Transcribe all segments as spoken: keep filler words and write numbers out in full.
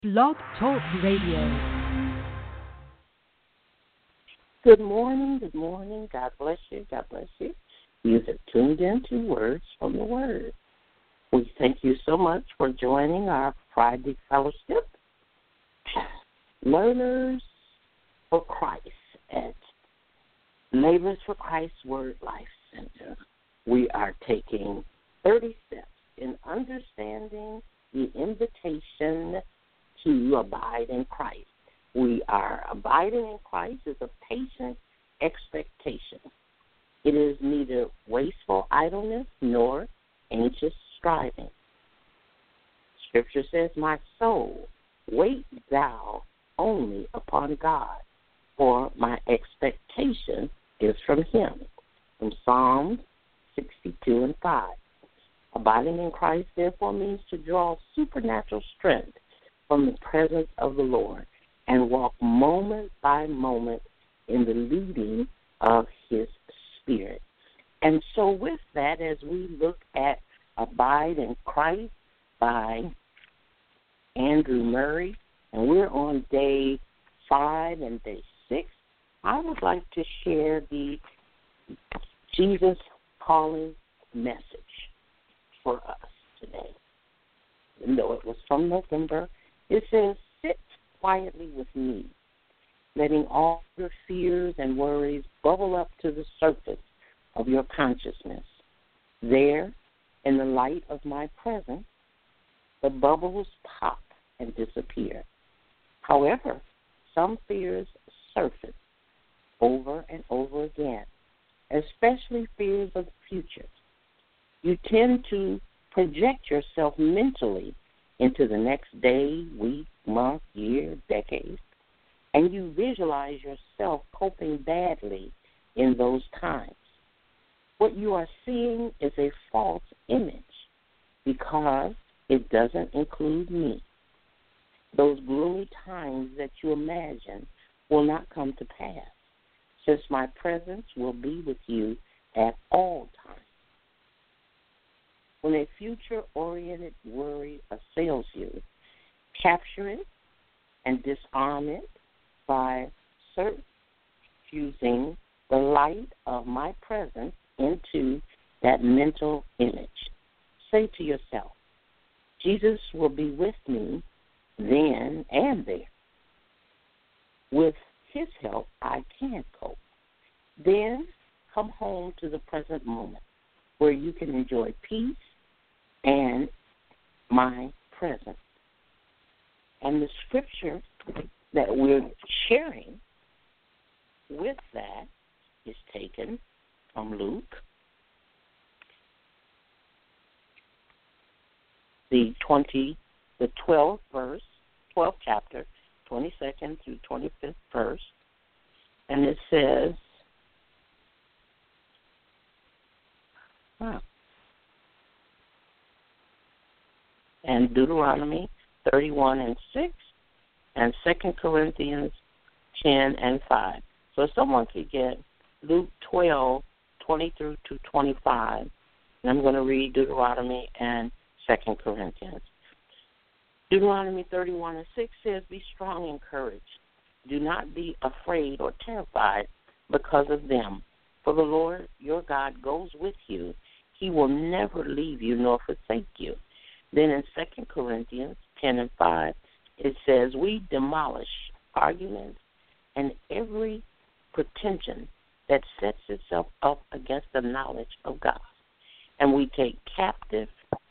Blog Talk Radio. Good morning, good morning. God bless you, God bless you. You have tuned in to Words from the Word. We thank you so much for joining our Friday fellowship, Learners for Christ at Laborers for Christ Word Life Center. We are taking thirty steps in understanding the invitation to abide in Christ. We are abiding in Christ is a patient expectation. It is neither wasteful idleness nor anxious striving. Scripture says, "My soul, wait thou only upon God, for my expectation is from him." From Psalms sixty-two and five. Abiding in Christ, therefore, means to draw supernatural strength from the presence of the Lord and walk moment by moment in the leading of his Spirit. And so with that, as we look at Abide in Christ by Andrew Murray, and we're on day five and day six, I would like to share the Jesus calling message for us today. Even though it was from November, it says, "Sit quietly with me, letting all your fears and worries bubble up to the surface of your consciousness. There, in the light of my presence, the bubbles pop and disappear. However, some fears surface over and over again, especially fears of the future. You tend to project yourself mentally into the next day, week, month, year, decade, and you visualize yourself coping badly in those times. What you are seeing is a false image because it doesn't include me. Those gloomy times that you imagine will not come to pass, since my presence will be with you at all times. When a future-oriented worry assails you, capture it and disarm it by fusing the light of my presence into that mental image. Say to yourself, Jesus will be with me then and there. With his help, I can cope. Then come home to the present moment where you can enjoy peace and my presence. And the scripture that we're sharing with that is taken from Luke, the twenty, the twelfth verse, twelfth chapter, twenty-second through twenty-fifth verse, and it says, huh, and Deuteronomy thirty-one and six, and Second Corinthians ten and five. So if someone could get Luke twelve, twenty through to twenty-five, and I'm going to read Deuteronomy and Second Corinthians. Deuteronomy thirty-one and six says, "Be strong and courage. Do not be afraid or terrified because of them. For the Lord your God goes with you. He will never leave you nor forsake you." Then in Second Corinthians ten and five, it says, "We demolish arguments and every pretension that sets itself up against the knowledge of God. And we take captive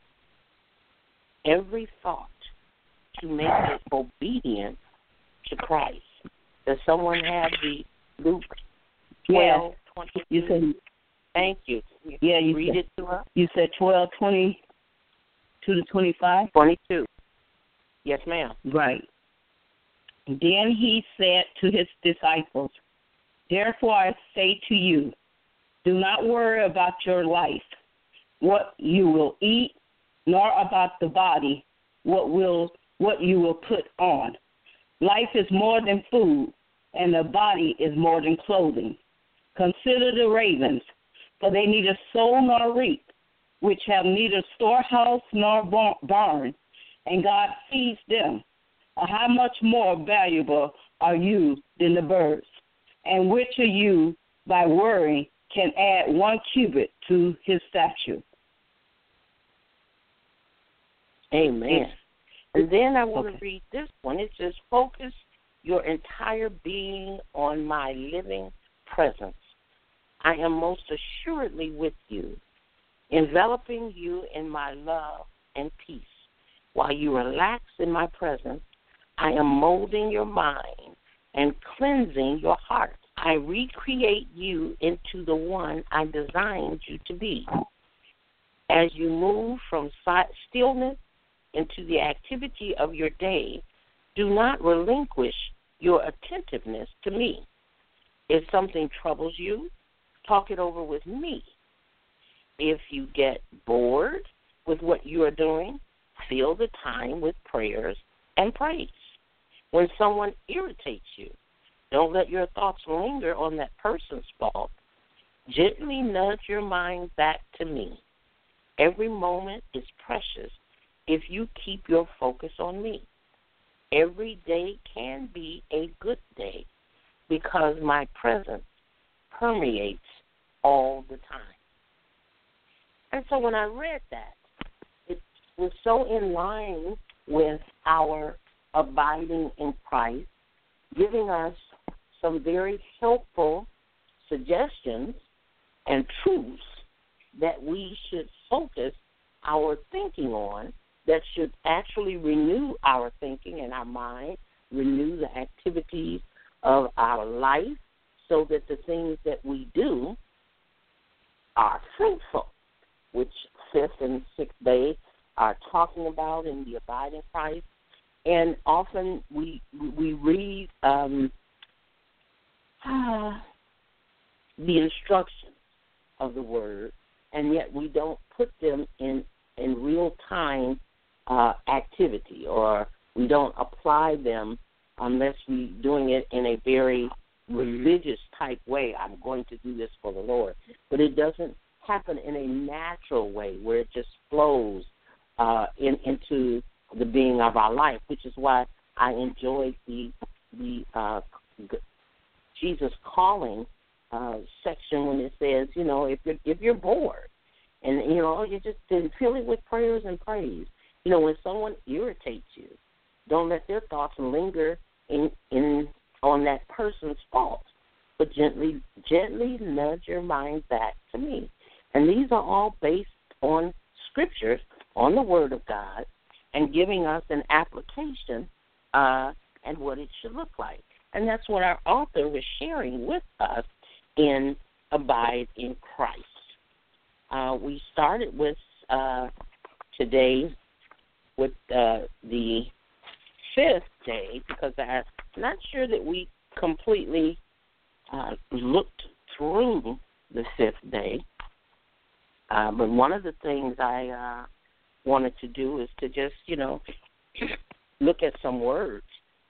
every thought to make it obedient to Christ." Does someone have the Luke twelve, yes. twenty-two? You said, Thank you. yeah, you Read said, it to us. You said twelve, twenty-two to twenty-five? twenty-two. Yes, ma'am. Right. Then he said to his disciples, "Therefore I say to you, do not worry about your life, what you will eat, nor about the body, what will what you will put on. Life is more than food, and the body is more than clothing. Consider the ravens, for they neither sow nor reap, which have neither storehouse nor barn, and God feeds them. How much more valuable are you than the birds? And which of you, by worrying, can add one cubit to his stature? Amen. And then I want Okay. to read this one. It says, focus your entire being on my living presence. I am most assuredly with you, enveloping you in my love and peace. While you relax in my presence, I am molding your mind and cleansing your heart. I recreate you into the one I designed you to be. As you move from stillness into the activity of your day, do not relinquish your attentiveness to me. If something troubles you, talk it over with me. If you get bored with what you are doing, fill the time with prayers and praise. When someone irritates you, don't let your thoughts linger on that person's fault. Gently nudge your mind back to me. Every moment is precious if you keep your focus on me. Every day can be a good day because my presence permeates all the time. And so when I read that, it was so in line with our abiding in Christ, giving us some very helpful suggestions and truths that we should focus our thinking on, that should actually renew our thinking and our mind, renew the activities of our life so that the things that we do are fruitful, which fifth and sixth day are talking about in the abiding Christ. And often we we read um, uh, the instructions of the Word, and yet we don't put them in, in real-time uh, activity, or we don't apply them unless we're doing it in a very religious-type way. I'm going to do this for the Lord. But it doesn't happen in a natural way where it just flows uh, in, into the being of our life, which is why I enjoyed the the uh, Jesus calling uh, section when it says, you know, if you're if you're bored, and you know you just fill it with prayers and praise. You know, when someone irritates you, don't let their thoughts linger in in on that person's fault, but gently gently nudge your mind back to me. And these are all based on scriptures, on the Word of God, and giving us an application uh, and what it should look like. And that's what our author was sharing with us in Abide in Christ. Uh, we started with uh, today with uh, the fifth day because I'm not sure that we completely uh, looked through the fifth day. Uh, but one of the things I uh, wanted to do is to just, you know, look at some words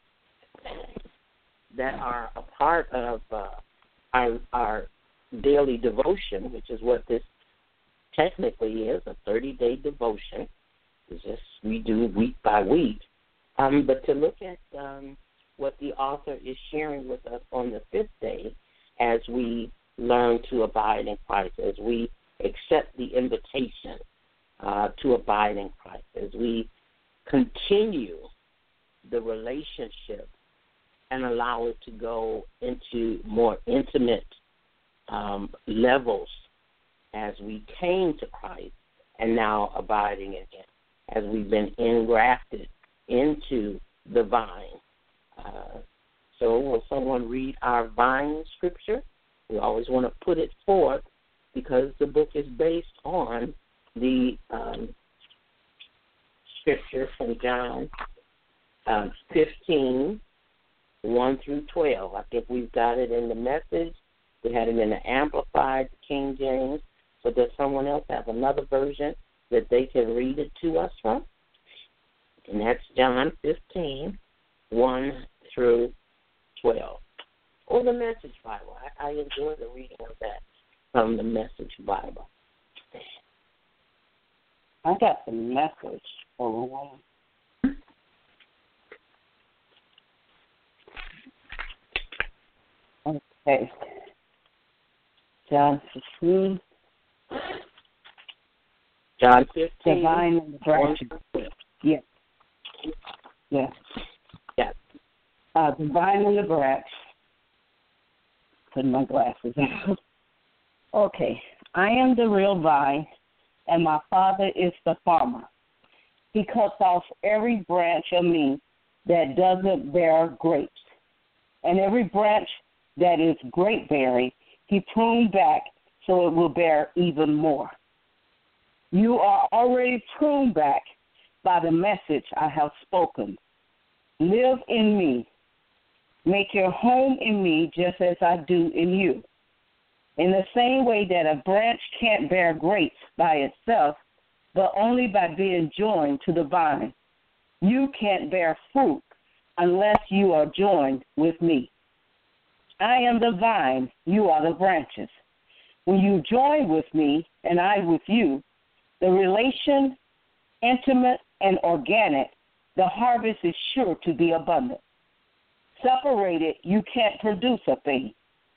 that are a part of uh, our, our daily devotion, which is what this technically is, a thirty-day devotion. It's just we do week by week. Um, but to look at um, what the author is sharing with us on the fifth day as we learn to abide in Christ, as we accept the invitation uh, to abide in Christ, as we continue the relationship and allow it to go into more intimate um, levels as we came to Christ and now abiding in Him, as we've been engrafted into the vine. Uh, so when someone read our vine scripture, we always want to put it forth because the book is based on the um, scripture from John uh, fifteen, one through twelve. I think we've got it in the Message. We had it in the Amplified King James. So does someone else have another version that they can read it to us from? And that's John fifteen, one through twelve. Or the Message Bible. I, I enjoy the reading of that from the Message Bible. I got the Message. Oh, Okay. John fifteen. John fifteen. Divine and the branches. Yes. Yes. Yes. Uh, divine and the branch. Putting my glasses on. Okay. I am the real vine, and my Father is the farmer. He cuts off every branch of me that doesn't bear grapes, and every branch that is grape-bearing, he pruned back so it will bear even more. You are already pruned back by the message I have spoken. Live in me. Make your home in me just as I do in you. In the same way that a branch can't bear grapes by itself, but only by being joined to the vine, you can't bear fruit unless you are joined with me. I am the vine, you are the branches. When you join with me and I with you, the relation, intimate and organic, the harvest is sure to be abundant. Separated, you can't produce a thing.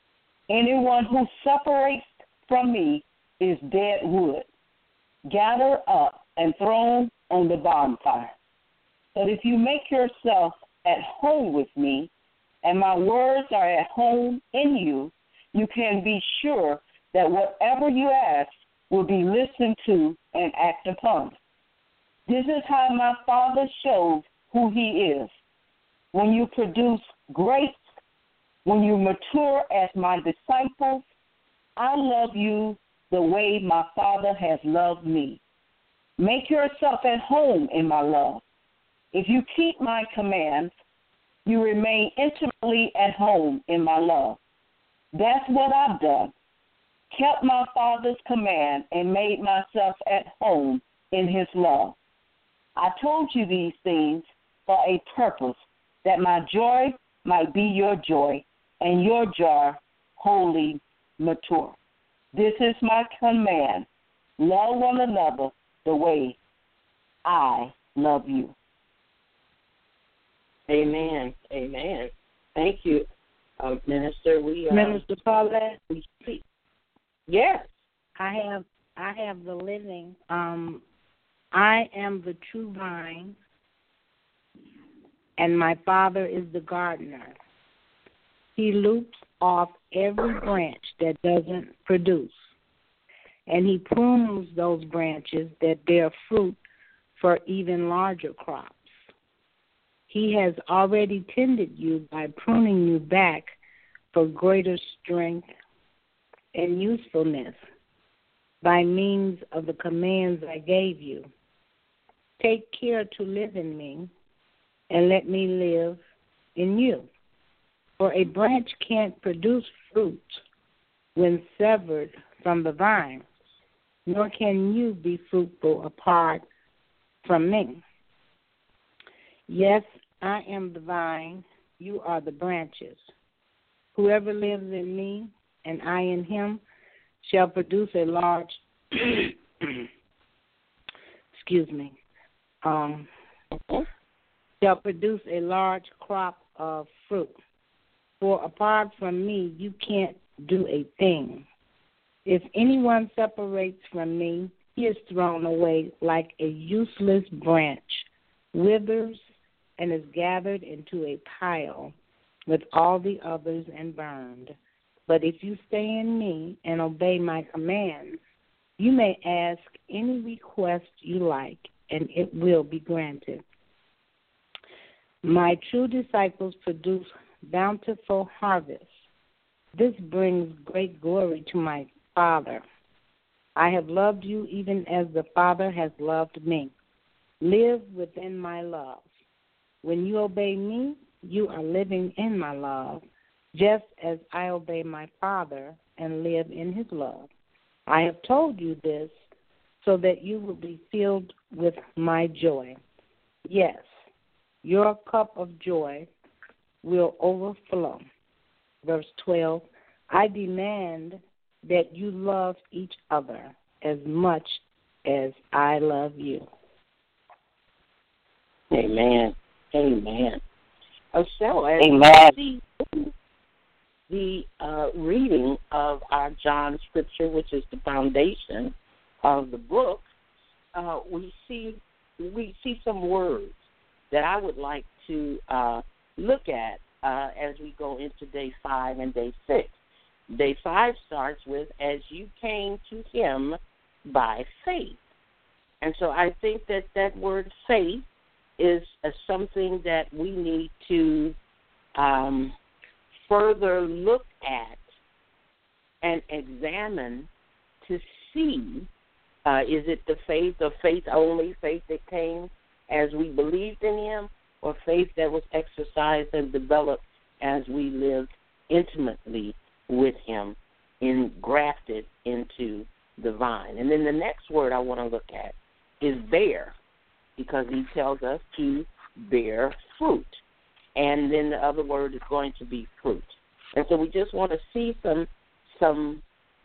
Anyone who separates from me is dead wood, gathered up and thrown on the bonfire. But if you make yourself at home with me, and my words are at home in you, you can be sure that whatever you ask will be listened to and acted upon. This is how my Father shows who he is. When you produce grapes, when you mature as my disciples, I love you the way my Father has loved me. Make yourself at home in my love. If you keep my commands, you remain intimately at home in my love. That's what I've done. Kept my Father's command and made myself at home in his love. I told you these things for a purpose, that my joy might be your joy and your joy wholly mature. This is my command. Love one another the way I love you. Amen. Amen. Thank you, uh, Minister. We uh, Minister Paulette. We speak. Yes. I have I have the living. Um, I am the true vine, and my Father is the gardener. He loops off every branch that doesn't produce, and he prunes those branches that bear fruit for even larger crops. He has already tended you by pruning you back for greater strength and usefulness by means of the commands I gave you. Take care to live in me and let me live in you. For a branch can't produce fruit when severed from the vine, nor can you be fruitful apart from me. Yes, I am the vine, you are the branches. Whoever lives in me and I in him shall produce a large, excuse me, um, shall produce a large crop of fruit. For apart from me, you can't do a thing. If anyone separates from me, he is thrown away like a useless branch, withers, and is gathered into a pile with all the others and burned. But if you stay in me and obey my commands, you may ask any request you like, and it will be granted. My true disciples produce bountiful harvests. This brings great glory to my Father. I have loved you even as the Father has loved me. Live within my love. When you obey me, you are living in my love, just as I obey my Father and live in his love. I have told you this so that you will be filled with my joy. Yes, your cup of joy will overflow. Verse twelve, I demand that you love each other as much as I love you. Amen. Amen. Oh, so as Amen. we see the uh, reading of our John scripture, which is the foundation of the book, uh, we see we see some words that I would like to uh, look at uh, as we go into day five and day six. Day five starts with, as you came to him by faith. And so I think that that word faith is uh, something that we need to um, further look at and examine to see, uh, is it the faith or faith only, faith that came as we believed in him, or faith that was exercised and developed as we lived intimately with him, engrafted into the vine. And then the next word I want to look at is bear, because he tells us to bear fruit. And then the other word is going to be fruit. And so we just want to see some some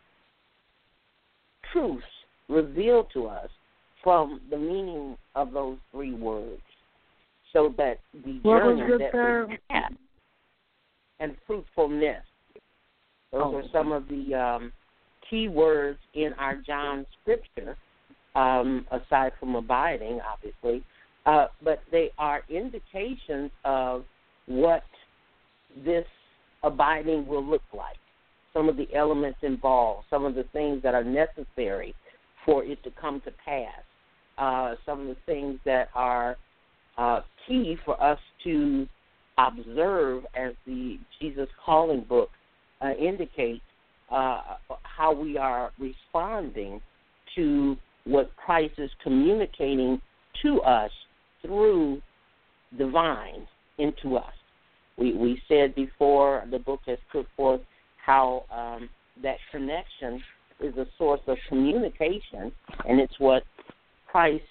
truths revealed to us from the meaning of those three words, so that the what journey was the that third? we have, and fruitfulness. Those Oh. are some of the um, key words in our John scripture, um, aside from abiding, obviously, uh, but they are indications of what this abiding will look like, some of the elements involved, some of the things that are necessary for it to come to pass, uh, some of the things that are uh, key for us to observe, as the Jesus Calling book uh, indicates, uh, how we are responding to what Christ is communicating to us through the vine into us. We we said before, the book has put forth how um, that connection is a source of communication, and it's what Christ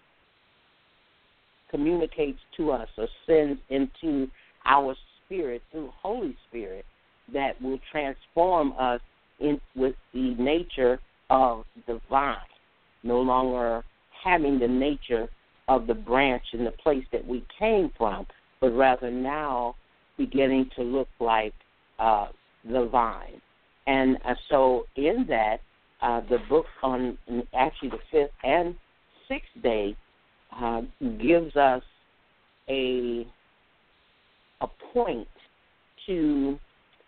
communicates to us or sends into our spirit through Holy Spirit that will transform us in with the nature of the vine, no longer having the nature of the branch in the place that we came from, but rather now beginning to look like uh, the vine. And uh, so in that, uh, the book on actually the fifth and sixth day uh, gives us a a point to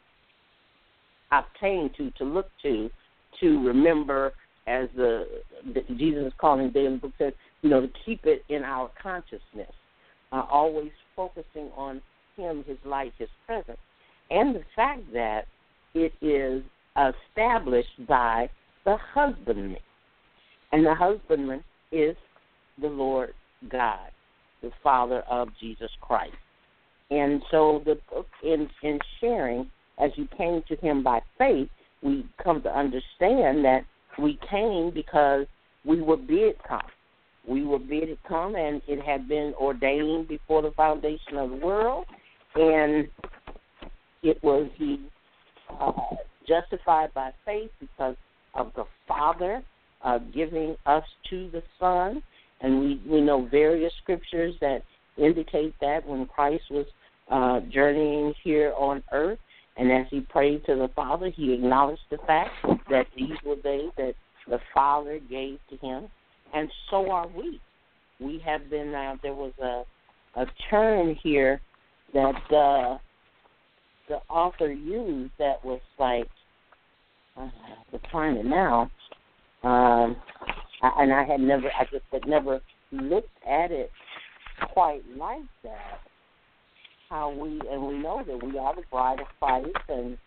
obtain to, to look to, to remember, as the, the Jesus Calling daily book says, you know, to keep it in our consciousness, uh, always focusing on him, his light, his presence, and the fact that it is established by the husbandman. And the husbandman is the Lord God, the Father of Jesus Christ. And so the book, in, in sharing, as you came to him by faith, we come to understand that we came because we were bid come. We were bid come, and it had been ordained before the foundation of the world, and it was he uh, justified by faith because of the Father uh, giving us to the Son. And we, we know various scriptures that indicate that when Christ was uh, journeying here on earth, and as he prayed to the Father, he acknowledged the fact that these were they that the Father gave to him, and so are we. We have been, uh, there was a, a term here that uh, the author used that was like, uh, I have to find it now, um, and I had never, I just had never looked at it quite like that. How we, and we know that we are the bride of Christ, and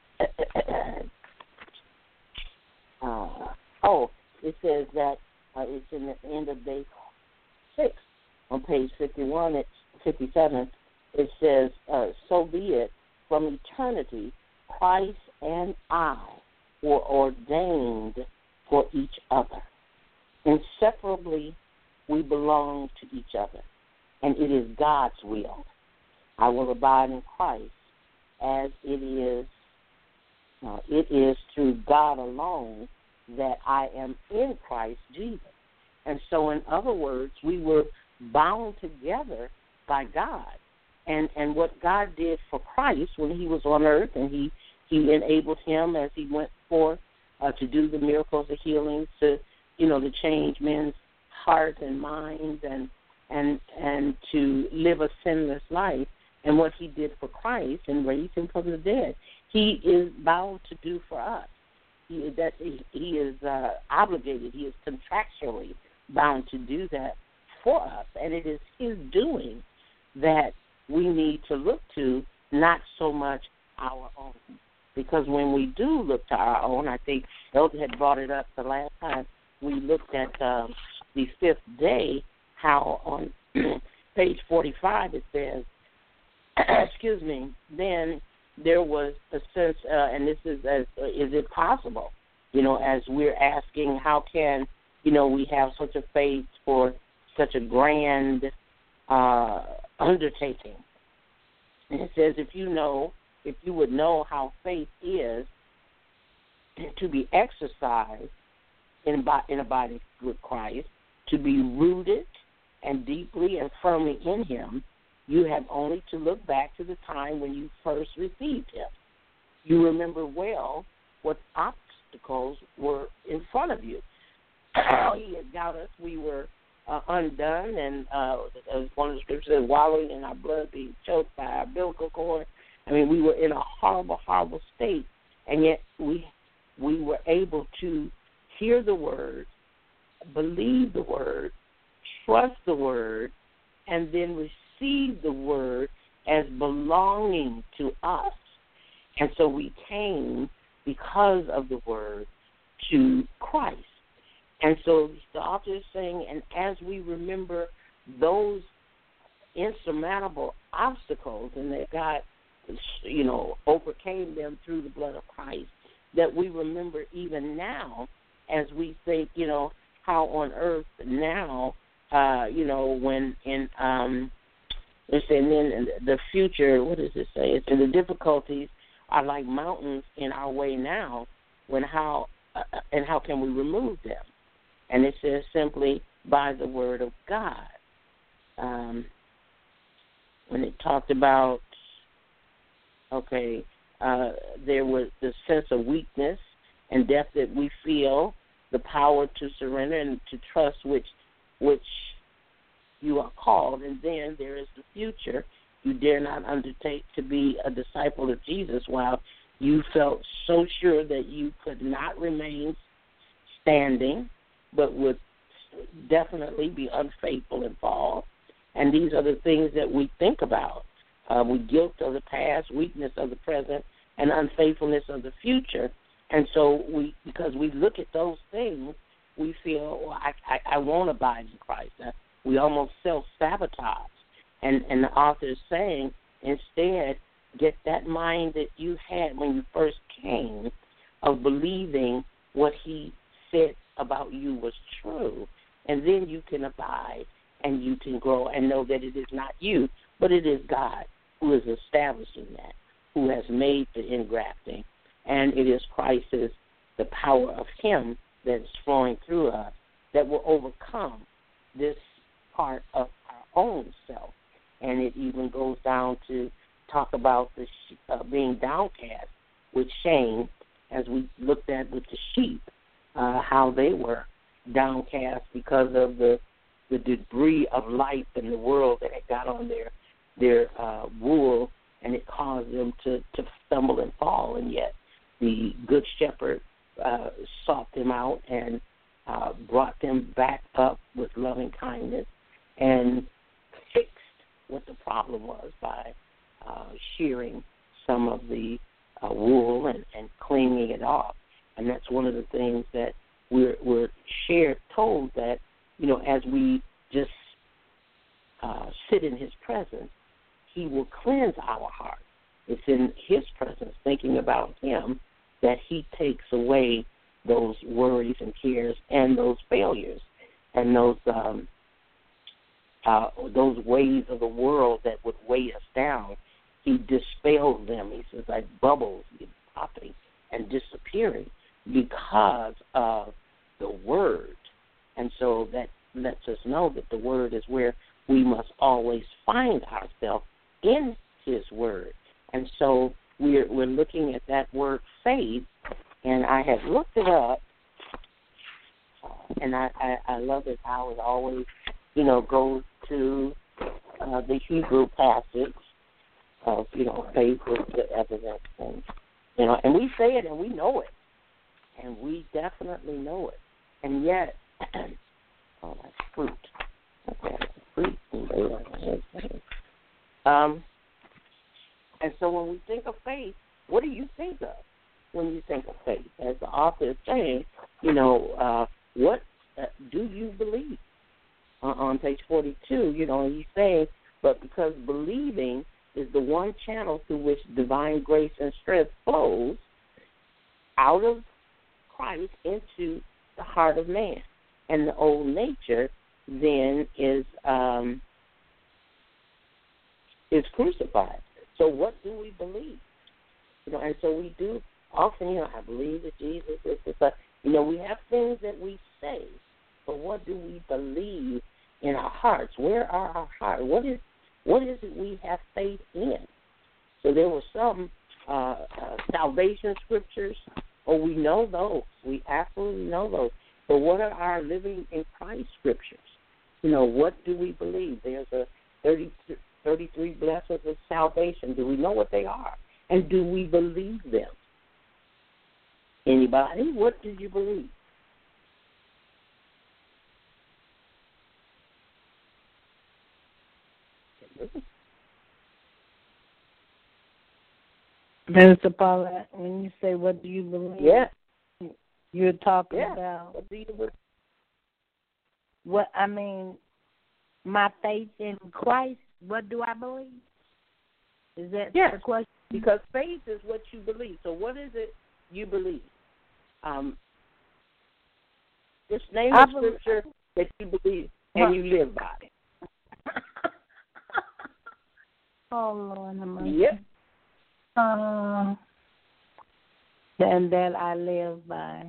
uh, oh, it says that uh, it's in the end of day six on page fifty-one, it's fifty-seven. It says, uh, "So be it, from eternity, Christ and I were ordained for each other. Inseparably, we belong to each other, and it is God's will. I will abide in Christ, as it is uh, it is through God alone that I am in Christ Jesus." And so, in other words, we were bound together by God. And and what God did for Christ when he was on earth and he He enabled him as he went forth uh, to do the miracles of healing, to, you know, to change men's hearts and minds and and and to live a sinless life. And what he did for Christ and raised him from the dead, he is bound to do for us. He, that, he, he is uh, obligated, he is contractually bound to do that for us. And it is his doing that we need to look to, not so much our own. Because when we do look to our own, I think Elder had brought it up the last time we looked at um, the fifth day, how on page forty-five it says, excuse me, then there was a sense, uh, and this is, as, uh, is it possible, you know, as we're asking, how can, you know, we have such a faith for such a grand uh, undertaking? And it says, if you know, if you would know how faith is to be exercised in, in abiding with Christ, to be rooted and deeply and firmly in him, you have only to look back to the time when you first received him. You remember well what obstacles were in front of you. He had got us. We were uh, undone, and uh, as one of the scriptures says, wallowing in our blood, being choked by our umbilical cord. I mean, we were in a horrible, horrible state, and yet we we were able to hear the word, believe the word, trust the word, and then receive the word as belonging to us. And so we came because of the word to Christ. And so the author is saying, and as we remember those insurmountable obstacles, and that God, you know, overcame them through the blood of Christ, that we remember even now as we think, you know, how on earth now, uh, you know, when in, um, let's say, and then in the future, what does it say? It's in the difficulties are like mountains in our way now, when how, uh, and how can we remove them? And it says simply by the word of God. Um, when it talked about, okay, uh, there was the sense of weakness and death that we feel, the power to surrender and to trust which which you are called. And then there is the future. You dare not undertake to be a disciple of Jesus while you felt so sure that you could not remain standing, but would definitely be unfaithful and fall. And these are the things that we think about. Uh, we guilt of the past, weakness of the present, and unfaithfulness of the future. And so we, because we look at those things, we feel, well, I, I, I won't abide in Christ. Uh, we almost self-sabotage. And, and the author is saying, instead, get that mind that you had when you first came of believing what he said about you was true, and then you can abide and you can grow and know that it is not you, but it is God who is establishing that, who has made the ingrafting, and it is Christ's, the power of him that is flowing through us that will overcome this part of our own self. And it even goes down to talk about the uh, being downcast with shame, as we looked at with the sheep, uh, how they were downcast because of the the debris of life in the world that had got on their their uh, wool, and it caused them to, to stumble and fall. And yet the good shepherd uh, sought them out and uh, brought them back up with loving kindness and fixed what the problem was by uh, shearing some of the uh, wool and, and cleaning it off. And that's one of the things that we're, we're shared, told that, you know, as we just uh, sit in his presence, he will cleanse our heart. It's in his presence, thinking about him, that he takes away those worries and cares and those failures and those um, uh, those ways of the world that would weigh us down. He dispels them. He says, like bubbles popping and disappearing because of the word. And so that lets us know that the word is where we must always find ourselves, in his word. And so we're, we're we're looking at that word faith, and I have looked it up, and I, I, I love it how it always, you know, goes to uh, the Hebrew passage of, you know, faith is the evidence. And, you know, and we say it and we know it. And we definitely know it. And yet, oh, that's fruit. Okay, that's fruit. Um, and so when we think of faith, what do you think of when you think of faith? As the author is saying, you know, uh, what uh, do you believe? Uh, on page forty-two, you know, he's saying, but because believing is the one channel through which divine grace and strength flows out of Christ into the heart of man. And the old nature then is um, is crucified. So what do we believe? You know, and so we do often, you know, I believe that Jesus is the Son. You know, we have things that we say, but what do we believe in our hearts? Where are our hearts? What is what is it we have faith in? So there were some uh, uh, salvation scriptures, or we know those. We absolutely know those. But what are our living in Christ scriptures? You know, what do we believe? There's a thirty, thirty-three blessings of salvation. Do we know what they are? And do we believe them? Anybody? What do you believe? Minister Paulette, when you say what do you believe? Yeah. You're talking yeah. about what do you believe? What I mean, my faith in Christ. What do I believe? Is that yes, the question? Because faith is what you believe. So what is it you believe? Um, just name a scripture that you believe and what? You live by it. Oh, Lord, I'm Yep. Uh, and that I live by.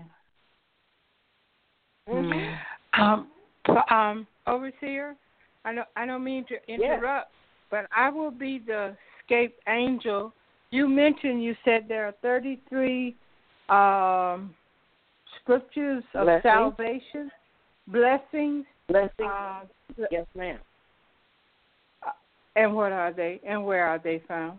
Mm-hmm. Um, um, Overseer, I don't, I don't mean to interrupt, yeah. but I will be the escape angel. You mentioned, you said there are thirty-three um, scriptures of blessings. salvation, blessings. Blessings. Uh, yes, ma'am. And what are they? And where are they found?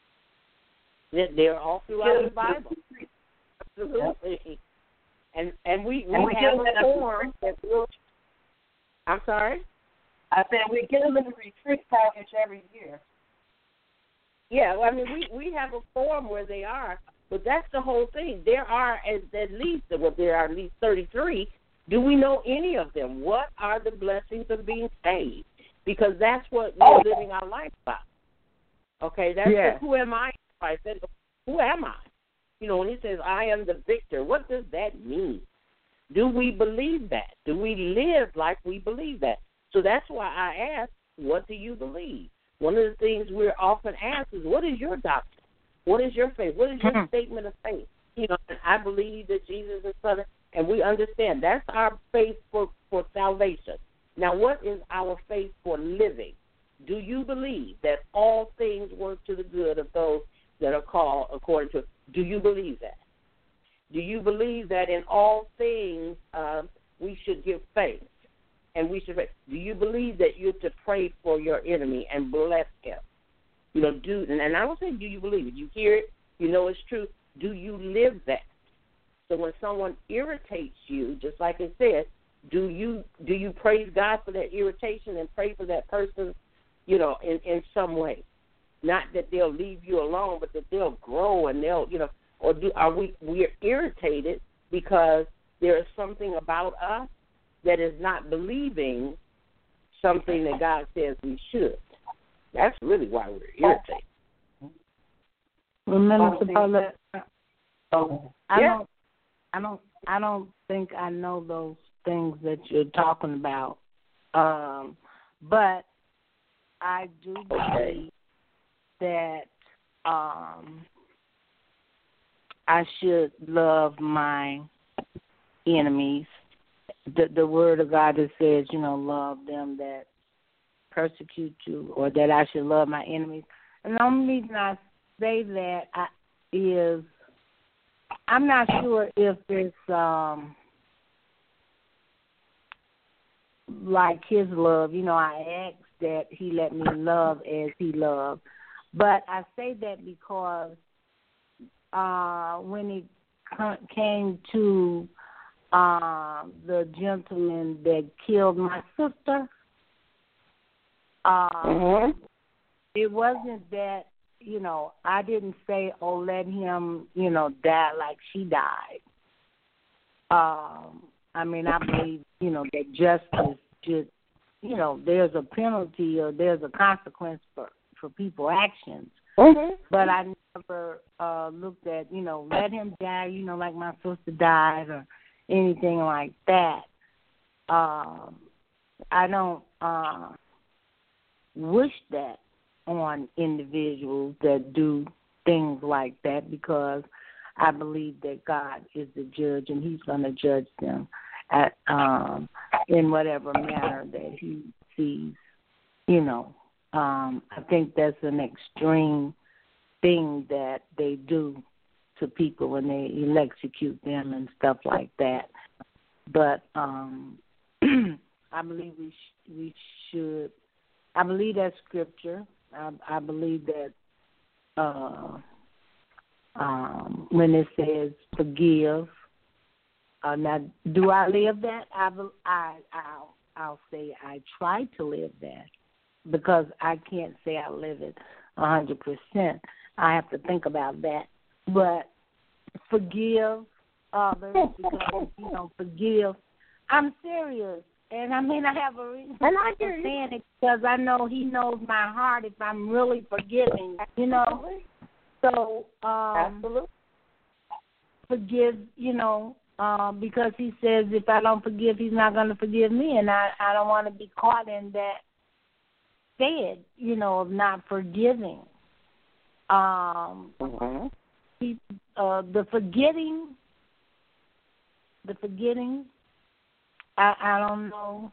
They're all throughout the Bible. Absolutely. And and we, we, and we have a form that we'll, I'm sorry? I said we get them in the retreat package every year. Yeah, I mean, we, we have a form where they are, but that's the whole thing. There are at, at least, well, there are at least thirty-three. Do we know any of them? What are the blessings of being saved? Because that's what we're oh. living our life by. Okay, that's yeah. the, who am I? I said, who am I? You know, when he says, I am the victor, what does that mean? Do we believe that? Do we live like we believe that? So that's why I ask, what do you believe? One of the things we're often asked is, what is your doctrine? What is your faith? What is your mm-hmm. statement of faith? You know, I believe that Jesus is Son, and we understand that's our faith for, for salvation. Now, what is our faith for living? Do you believe that all things work to the good of those that are called according to? Do you believe that? Do you believe that in all things uh, we should give thanks and we should? Do you believe that you're to pray for your enemy and bless him? You know, do and I don't say do you believe it? You hear it, you know it's true. Do you live that? So when someone irritates you, just like it said, do you do you praise God for that irritation and pray for that person? You know, in, in some way. Not that they'll leave you alone, but that they'll grow and they'll, you know, or do are we we're irritated because there is something about us that is not believing something that God says we should. That's really why we're irritated. Remember, Paulette, oh, I yeah. don't, I don't, I don't think I know those things that you're talking about, um, but I do believe okay. that um, I should love my enemies. The, the word of God that says, you know, love them that persecute you, or that I should love my enemies. And the only reason I say that, I, is, I'm not sure if it's um, like his love. You know, I asked that he let me love as he loved. But I say that because uh, when it came to uh, the gentleman that killed my sister, uh, mm-hmm. it wasn't that, you know, I didn't say, oh, let him, you know, die like she died. Um, I mean, I believe, you know, that justice just, you know, there's a penalty or there's a consequence for, for people's actions. Mm-hmm. But I never uh, looked at, you know, let him die, you know, like my sister died or anything like that. Um, I don't uh, wish that on individuals that do things like that, because I believe that God is the judge and he's going to judge them at um, in whatever manner that he sees, you know. Um, I think that's an extreme thing that they do to people when they execute them and stuff like that. But um, I believe we sh- we should. I believe that scripture. I, I believe that uh, um, when it says forgive. Uh, now, do I live that? I, I I'll I'll say I try to live that, because I can't say I live it a hundred percent. I have to think about that. But forgive others, because, you know, forgive. I'm serious. And I mean, I have a reason for saying it, because I know he knows my heart if I'm really forgiving, you know. So, um, Absolutely. forgive, you know, uh, because he says if I don't forgive, he's not going to forgive me. And I, I don't want to be caught in that state, you know, of not forgiving. Um, mm-hmm. he, uh, the forgetting, the forgetting, I, I don't know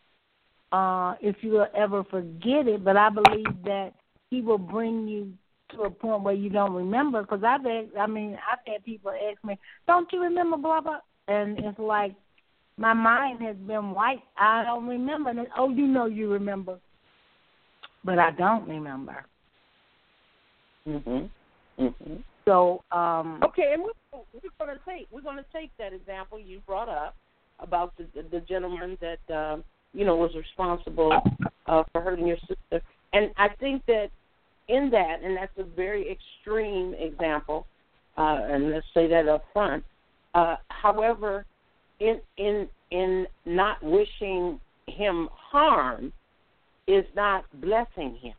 uh, if you will ever forget it, but I believe that he will bring you to a point where you don't remember. Because I've had, I mean, I've had people ask me, "Don't you remember blah blah?" And it's like my mind has been wiped. I don't remember. And oh, you know, you remember, but I don't remember. Mhm. Mhm. So um, okay, and we're, we're going to take we're going to take that example you brought up about the the gentleman that uh, you know was responsible uh, for hurting your sister, and I think that in that, and that's a very extreme example, uh, and let's say that up front. Uh, however, in in in not wishing him harm is not blessing him.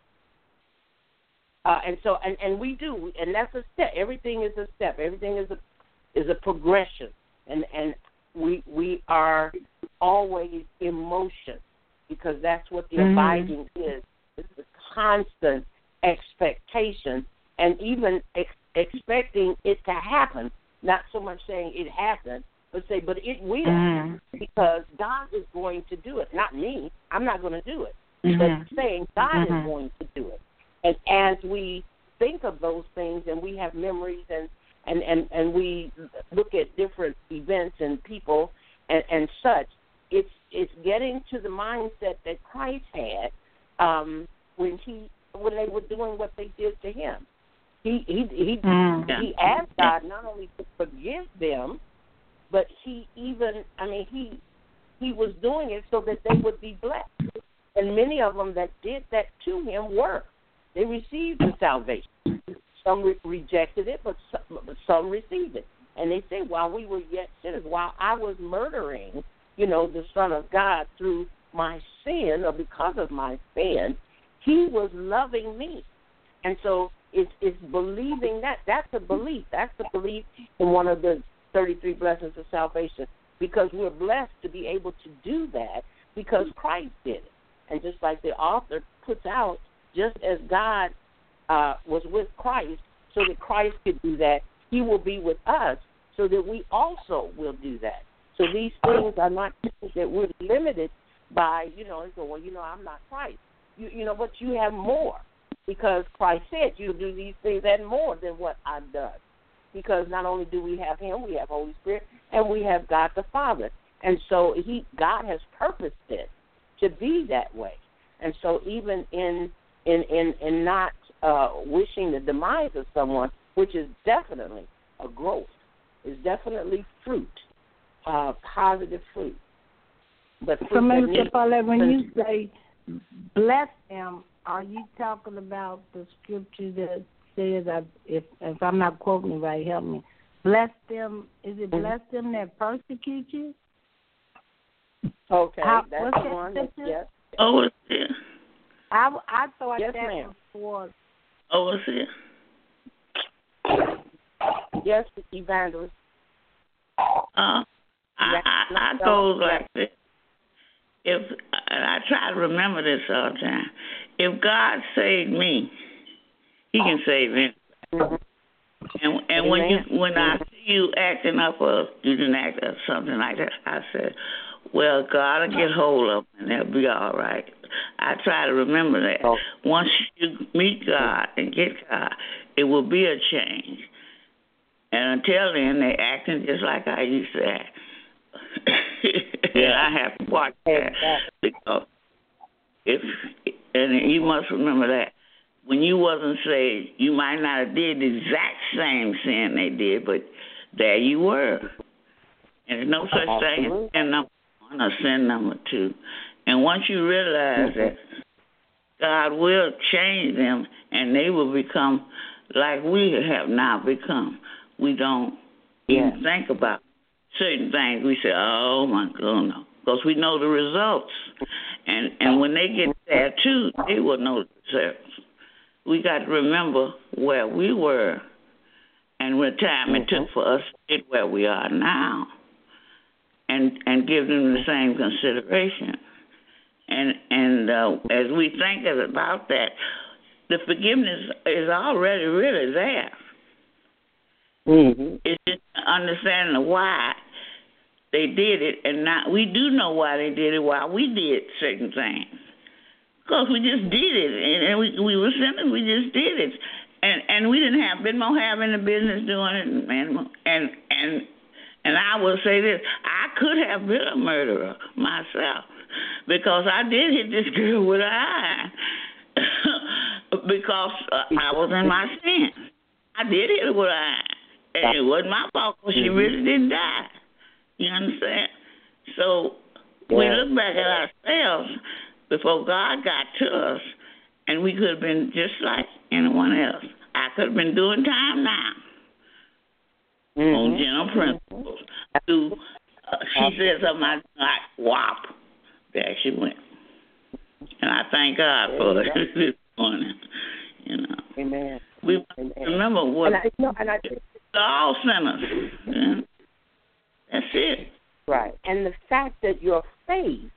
Uh, and so, and, and we do, and that's a step. Everything is a step. Everything is a is a progression, and and we we are always in motion, because that's what the mm-hmm. abiding is. It's the constant expectation, and even ex- expecting it to happen. Not so much saying it happened, but say, but it will, mm-hmm. because God is going to do it. Not me. I'm not going to do it. Mm-hmm. But saying God mm-hmm. is going to do it. And as we think of those things, and we have memories, and, and, and, and we look at different events and people and, and such, it's it's getting to the mindset that Christ had um, when he when they were doing what they did to him. He he he mm. he asked God not only to forgive them, but he even I mean he he was doing it so that they would be blessed. And many of them that did that to him were. They received the salvation. Some re- rejected it, but some, but some received it. And they say, while we were yet sinners, while I was murdering, you know, the Son of God through my sin, or because of my sin, he was loving me. And so it's, it's believing that. That's a belief. That's the belief in one of the thirty-three blessings of salvation, because we're blessed to be able to do that because Christ did it. And just like the author puts out, just as God uh, was with Christ so that Christ could do that, he will be with us so that we also will do that. So these things are not things that we're limited by, you know, and go, well, you know, I'm not Christ. You, you know, but you have more. because Christ said, you'll do these things and more than what I've done. Because not only do we have him, we have Holy Spirit, and we have God the Father. And so he, God has purposed it to be that way. And so even in in, in, in not uh, wishing the demise of someone, which is definitely a growth, is definitely fruit, uh, positive fruit. But fruit so, Mister Paulette, when to, you say bless them, are you talking about the scripture that says, if if I'm not quoting it right, help me, bless them, is it bless them that persecute you? Okay, How, that's what's the that one. scripture? That, yes. Overseer. I, I thought Yes, that ma'am. was Overseer. Yes, evangelist. Uh, I, I, I goes like this. If and I try to remember this all the time. If God saved me, He can save anyone. Mm-hmm. And and when you when I see you acting up or you didn't act up something like that, I said, well, God will get hold of them and they'll be all right. I try to remember that. Oh. Once you meet God and get God, it will be a change. And until then, they acting just like I used to act. And I have to watch that because if and you must remember that when you wasn't saved, you might not have did the exact same sin they did, but there you were. And there's no such thing as sin number one or sin number two. And once you realize that God will change them and they will become like we have now become, we don't yeah. even think about certain things. We say, oh, my God, no. Because we know the results. And and when they get there, too, they will know the results. We got to remember where we were and what time it took for us to get where we are now and and give them the same consideration. And and uh, as we think about that, the forgiveness is already really there. Mm-hmm. It's just understanding why they did it, and not we do know why they did it, why we did certain things. Because we just did it, and, and we we were sinners, we just did it. And and we didn't have been more having the business doing it, and and and and I will say this, I could have been a murderer myself, because I did hit this girl with an eye, because uh, I was in my sin. I did hit her with an eye. And it wasn't my fault because she really didn't die. You understand? So yeah. we look back at ourselves before God got to us, and we could have been just like anyone else. I could have been doing time now mm-hmm. on general principles. To, uh, she said something like, W A P. There she went. And I thank God for it this morning. You know. Amen. We Amen. remember what. And I, no, and I think all sinners. Yeah. That's it. Right. And the fact that your faith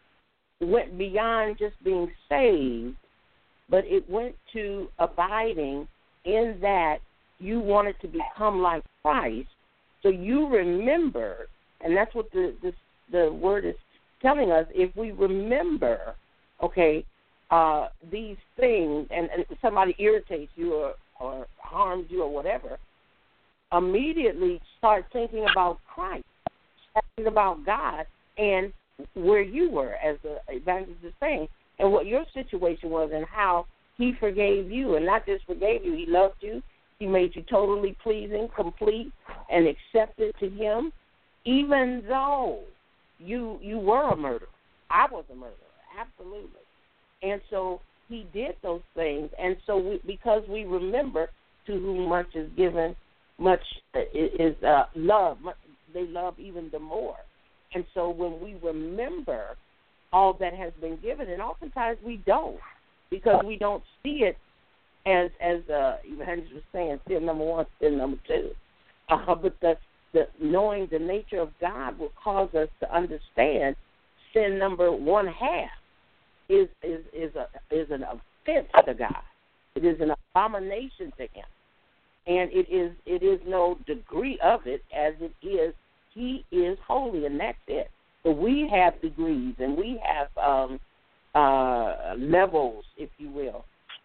went beyond just being saved, but it went to abiding in that you wanted to become like Christ. So you remember, and that's what the the, the word is telling us, if we remember, okay, uh, these things, and, and somebody irritates you or, or harms you or whatever, immediately start thinking about Christ, thinking about God, and where you were, as the evangelist is saying, and what your situation was, and how he forgave you, and not just forgave you, he loved you, he made you totally pleasing, complete, and accepted to him, even though you you were a murderer. I was a murderer, absolutely. And so he did those things, and so we, because we remember to whom much is given, much is uh, love. They love even the more. And so when we remember all that has been given, and oftentimes we don't, because we don't see it as, as uh, Evangelist was saying, sin number one, sin number two. Uh, but the, the knowing the nature of God will cause us to understand sin number one half is is is a is an offense to God. It is an abomination to him. And it is it is no degree of it as it is he is holy, and that's it. So we have degrees and we have um, uh, levels, if you will,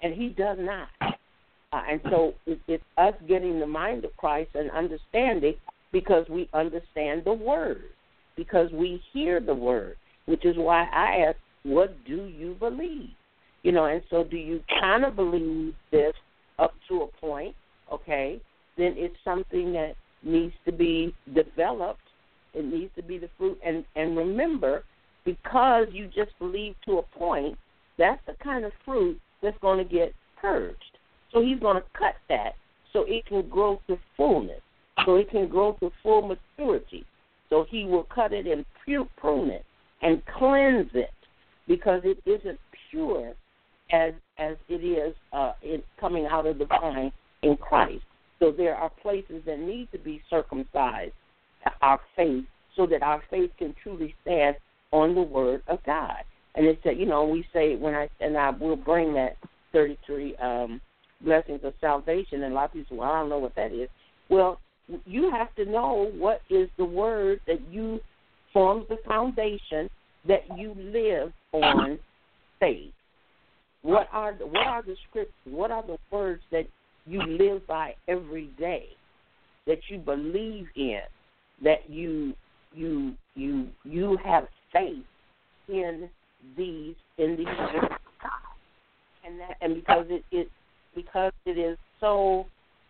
and he does not. Uh, and so it, it's us getting the mind of Christ and understanding because we understand the word, because we hear the word, which is why I ask, what do you believe? You know, and so do you kind of believe this up to a point, okay? Then it's something that needs to be developed. It needs to be the fruit. And, and remember, because you just believe to a point, that's the kind of fruit that's going to get purged. So he's going to cut that so it can grow to fullness, so it can grow to full maturity. So he will cut it and prune it and cleanse it because it isn't pure as as it is uh, in coming out of the vine in Christ. So there are places that need to be circumcised, our faith, so that our faith can truly stand on the word of God. And it's that, you know, we say, when I, and I will bring that thirty-three um, blessings of salvation, and a lot of people say, well, I don't know what that is. Well, you have to know what is the word that you forms the foundation that you live on faith. What are the, what are the scriptures? What are the words that you live by every day, that you believe in, that you you you you have faith in these in these words of God, and that and because it, it because it is so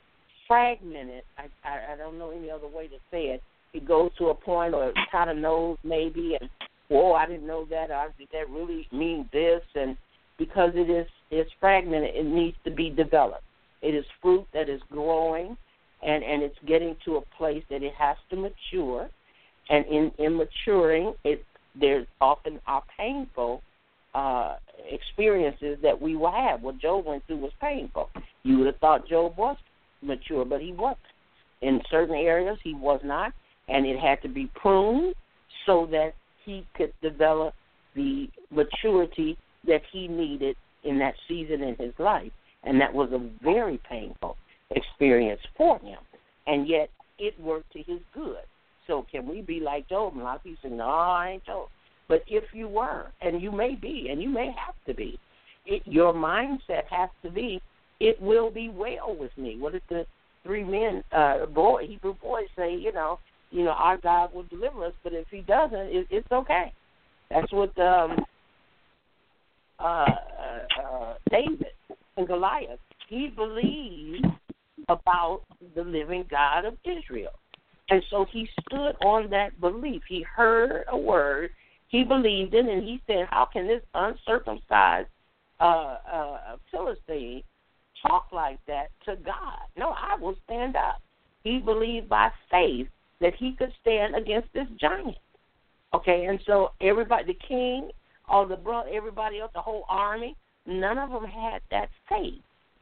fragmented, I, I I don't know any other way to say it. It goes to a point, or it kind of knows maybe, and whoa, I didn't know that. Or did that really mean this? And because it is is fragmented, it needs to be developed. It is fruit that is growing, and, and it's getting to a place that it has to mature. And in, in maturing, it there's often are painful uh, experiences that we will have. What Job went through was painful. You would have thought Job was mature, but he wasn't. In certain areas, he was not, and it had to be pruned so that he could develop the maturity that he needed in that season in his life. And that was a very painful experience for him. And yet it worked to his good. So can we be like Job? And a lot of people say, no, I ain't Job. But if you were, and you may be, and you may have to be, it, your mindset has to be, it will be well with me. What did the three men, uh, boy, Hebrew boys say, you know, you know, our God will deliver us, but if he doesn't, it, it's okay. That's what um, uh, uh, David and Goliath, he believed about the living God of Israel. And so he stood on that belief. He heard a word, he believed it, and he said, how can this uncircumcised uh, uh, Philistine talk like that to God? No, I will stand up. He believed by faith that he could stand against this giant. Okay, and so everybody, the king, all the brother, everybody else, the whole army, none of them had that faith.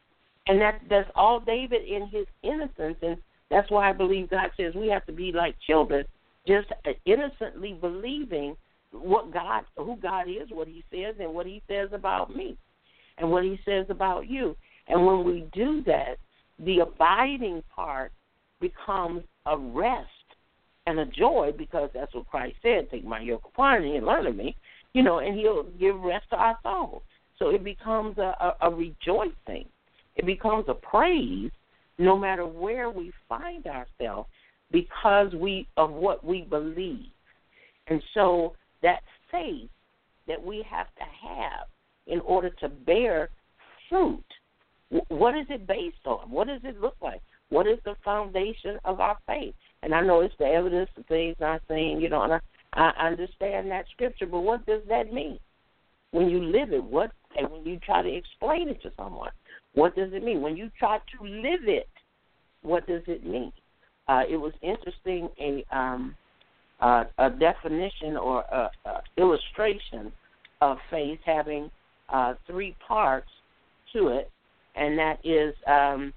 And that that's all David in his innocence, and that's why I believe God says we have to be like children, just innocently believing what God, who God is, what he says, and what he says about me, and what he says about you. And when we do that, the abiding part becomes a rest and a joy, because that's what Christ said, take my yoke upon me and learn of me, you know, and he'll give rest to our souls. So it becomes a, a, a rejoicing. It becomes a praise no matter where we find ourselves because we of what we believe. And so that faith that we have to have in order to bear fruit, what is it based on? What does it look like? What is the foundation of our faith? And I know it's the evidence of things not saying, you know, and I, I understand that scripture, but what does that mean? When you live it, what, and when you try to explain it to someone, what does it mean? When you try to live it, what does it mean? Uh, it was interesting, a um, uh, a definition or a, a illustration of faith having uh, three parts to it, and that is um,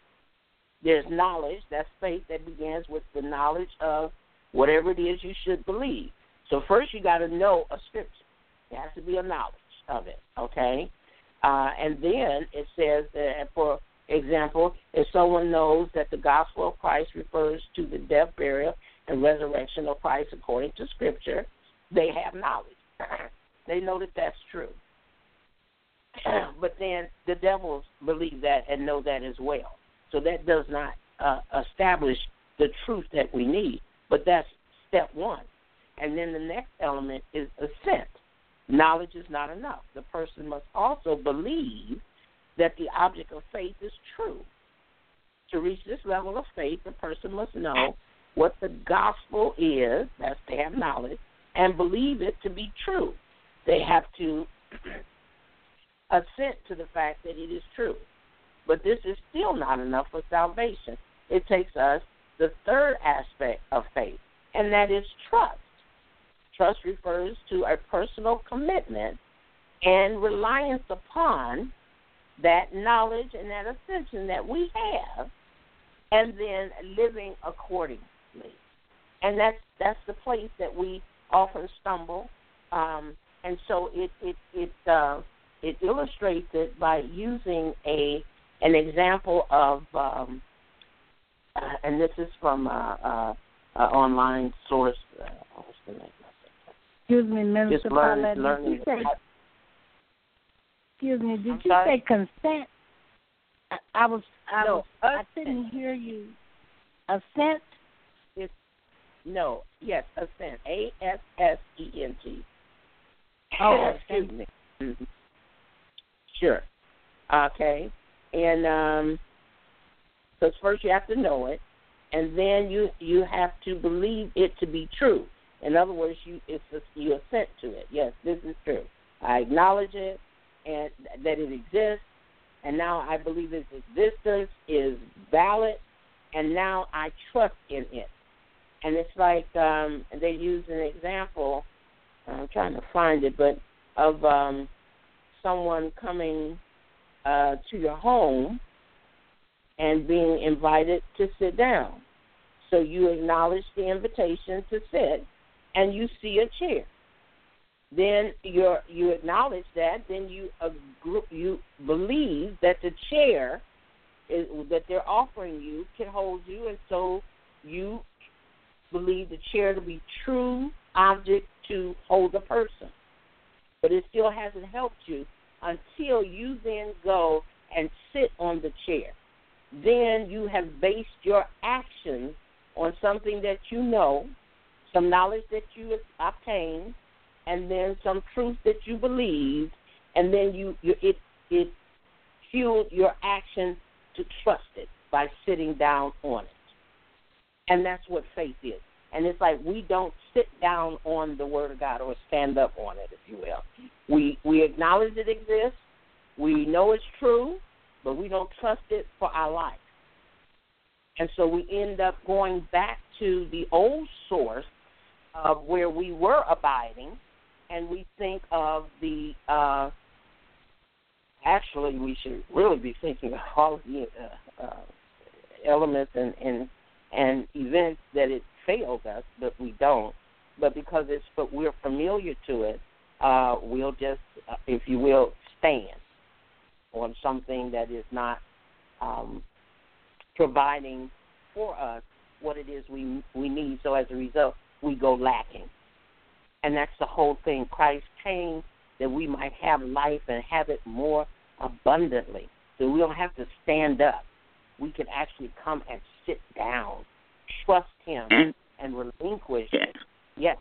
there's knowledge. That's faith that begins with the knowledge of whatever it is you should believe. So first you got to know a scripture. There has to be a knowledge of it, okay? Uh, and then it says that, for example, if someone knows that the gospel of Christ refers to the death, burial, and resurrection of Christ according to Scripture, they have knowledge. They know that that's true. But then the devils believe that and know that as well. So that does not uh, establish the truth that we need. But that's step one. And then the next element is assent. Knowledge is not enough. The person must also believe that the object of faith is true. To reach this level of faith, the person must know what the gospel is, that's to have knowledge, and believe it to be true. They have to assent to the fact that it is true. But this is still not enough for salvation. It takes us the third aspect of faith, and that is trust. Trust refers to a personal commitment and reliance upon that knowledge and that ascension that we have, and then living accordingly. And that's that's the place that we often stumble. Um, and so it it it uh, it illustrates it by using a an example of, um, uh, and this is from an uh, uh, online source. Uh, what's the name? Excuse me, Minister Just learn, Paulette. learning. Did you say, excuse me, did I'm you sorry? say consent? I, I was, I No, was, I assent. couldn't hear you. Assent? It's, no, yes, assent. A S S E N T. Oh, excuse me. Mm-hmm. Sure. Okay. And um, because first you have to know it, and then you you have to believe it to be true. In other words, you it's a, you assent to it. Yes, this is true. I acknowledge it and that it exists, and now I believe its existence is valid, and now I trust in it. And it's like um, they use an example. I'm trying to find it, but of um, someone coming uh, to your home and being invited to sit down. So you acknowledge the invitation to sit, and you see a chair. Then you you acknowledge that. Then you agree, you believe that the chair is, that they're offering you can hold you, and so you believe the chair to be true object to hold a person. But it still hasn't helped you until you then go and sit on the chair. Then you have based your actions on something that you know, some knowledge that you obtained, and then some truth that you believe, and then you, you it it fueled your action to trust it by sitting down on it. And that's what faith is. And it's like we don't sit down on the Word of God or stand up on it, if you will. We we acknowledge it exists. We know it's true, but we don't trust it for our life. And so we end up going back to the old source of where we were abiding, and we think of the, uh, actually we should really be thinking of all of the uh, uh, elements and, and, and events that it failed us, but we don't. But because it's but we're familiar to it, uh, we'll just, uh, if you will, stand on something that is not um, providing for us what it is we we need. So as a result, we go lacking. And that's the whole thing. Christ came that we might have life and have it more abundantly. So we don't have to stand up. We can actually come and sit down, trust him, and, and relinquish yeah. it. Yes.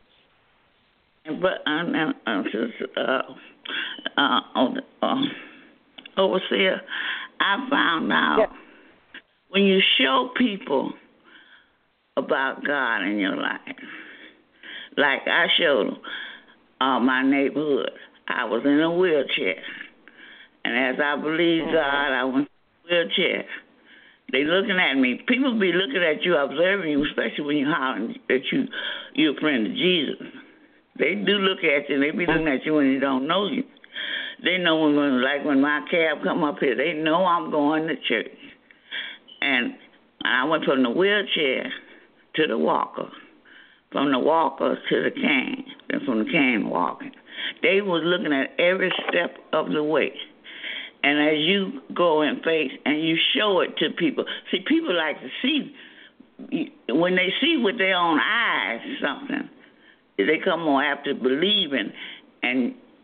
But um, um, uh, uh, uh, overseer, I found out yes. when you show people about God in your life, like I showed uh, my neighborhood, I was in a wheelchair, and as I believed mm-hmm. God, I went in a wheelchair. They looking at me. People be looking at you, observing you, especially when you're hollering that you you're a friend of Jesus. They do look at you. They be looking at you when they don't know you. They know when, like when my cab come up here, they know I'm going to church. And I went from the wheelchair to the walker, from the walker to the cane, and from the cane walking. They was looking at every step of the way. And as you go in faith and you show it to people, see, people like to see, when they see with their own eyes something, they come more after believing, and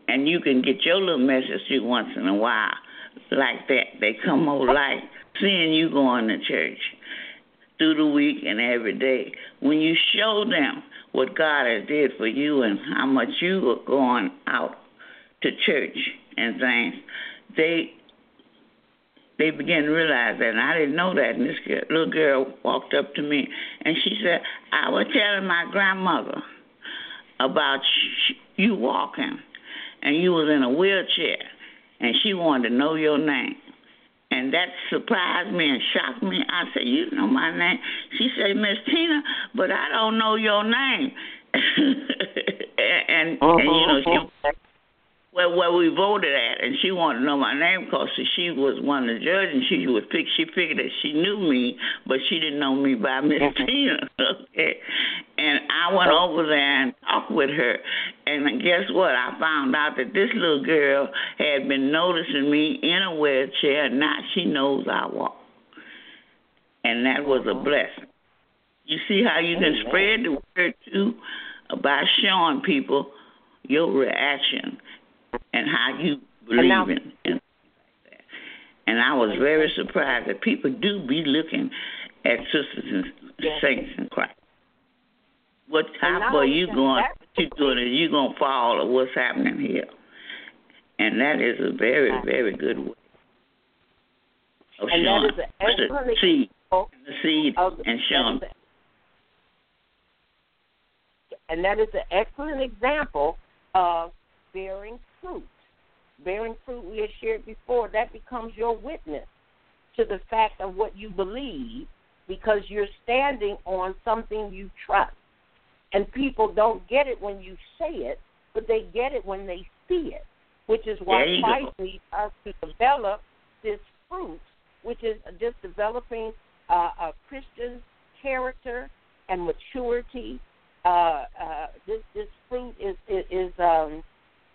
and you can get your little message through once in a while like that. They come over like seeing you going to church through the week and every day. When you show them what God has did for you and how much you are going out to church and things, they they begin to realize that. And I didn't know that. And this girl, little girl walked up to me and she said, I was telling my grandmother about sh- you walking, and you was in a wheelchair, and she wanted to know your name. And that surprised me and shocked me. I said, you know my name? She said, Miss Tina, but I don't know your name. and, and, uh-huh. and, you know, she, well, where we voted at, and she wanted to know my name because she was one of the judges, and she was she figured that she knew me, but she didn't know me by Miss Tina. Okay, and I went over there and talked with her, and guess what? I found out that this little girl had been noticing me in a wheelchair, and now she knows I walk, and that was a blessing. You see how you can spread the word too by showing people your reaction and how you believe now, in and like that. And I was very surprised that people do be looking at sisters and yes. saints in Christ. What type are you going? What you doing? Is you gonna fall, or what's happening here? And that is a very, very good way of and showing that is an excellent the seed, the seed, and showing. And that is an excellent example of bearing fruit. Bearing fruit, we have shared before, that becomes your witness to the fact of what you believe, because you're standing on something you trust. And people don't get it when you say it, but they get it when they see it, which is why Christ go. needs us to develop this fruit, which is just developing uh, a Christian character and maturity. Uh, uh, this this fruit is is, is um,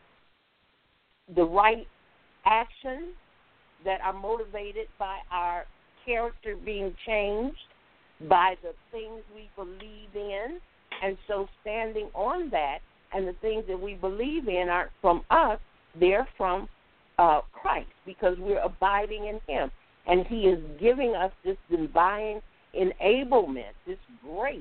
the right actions that are motivated by our character being changed, by the things we believe in, and so standing on that, and the things that we believe in aren't from us, they're from uh, Christ, because we're abiding in Him, and He is giving us this divine enablement, this grace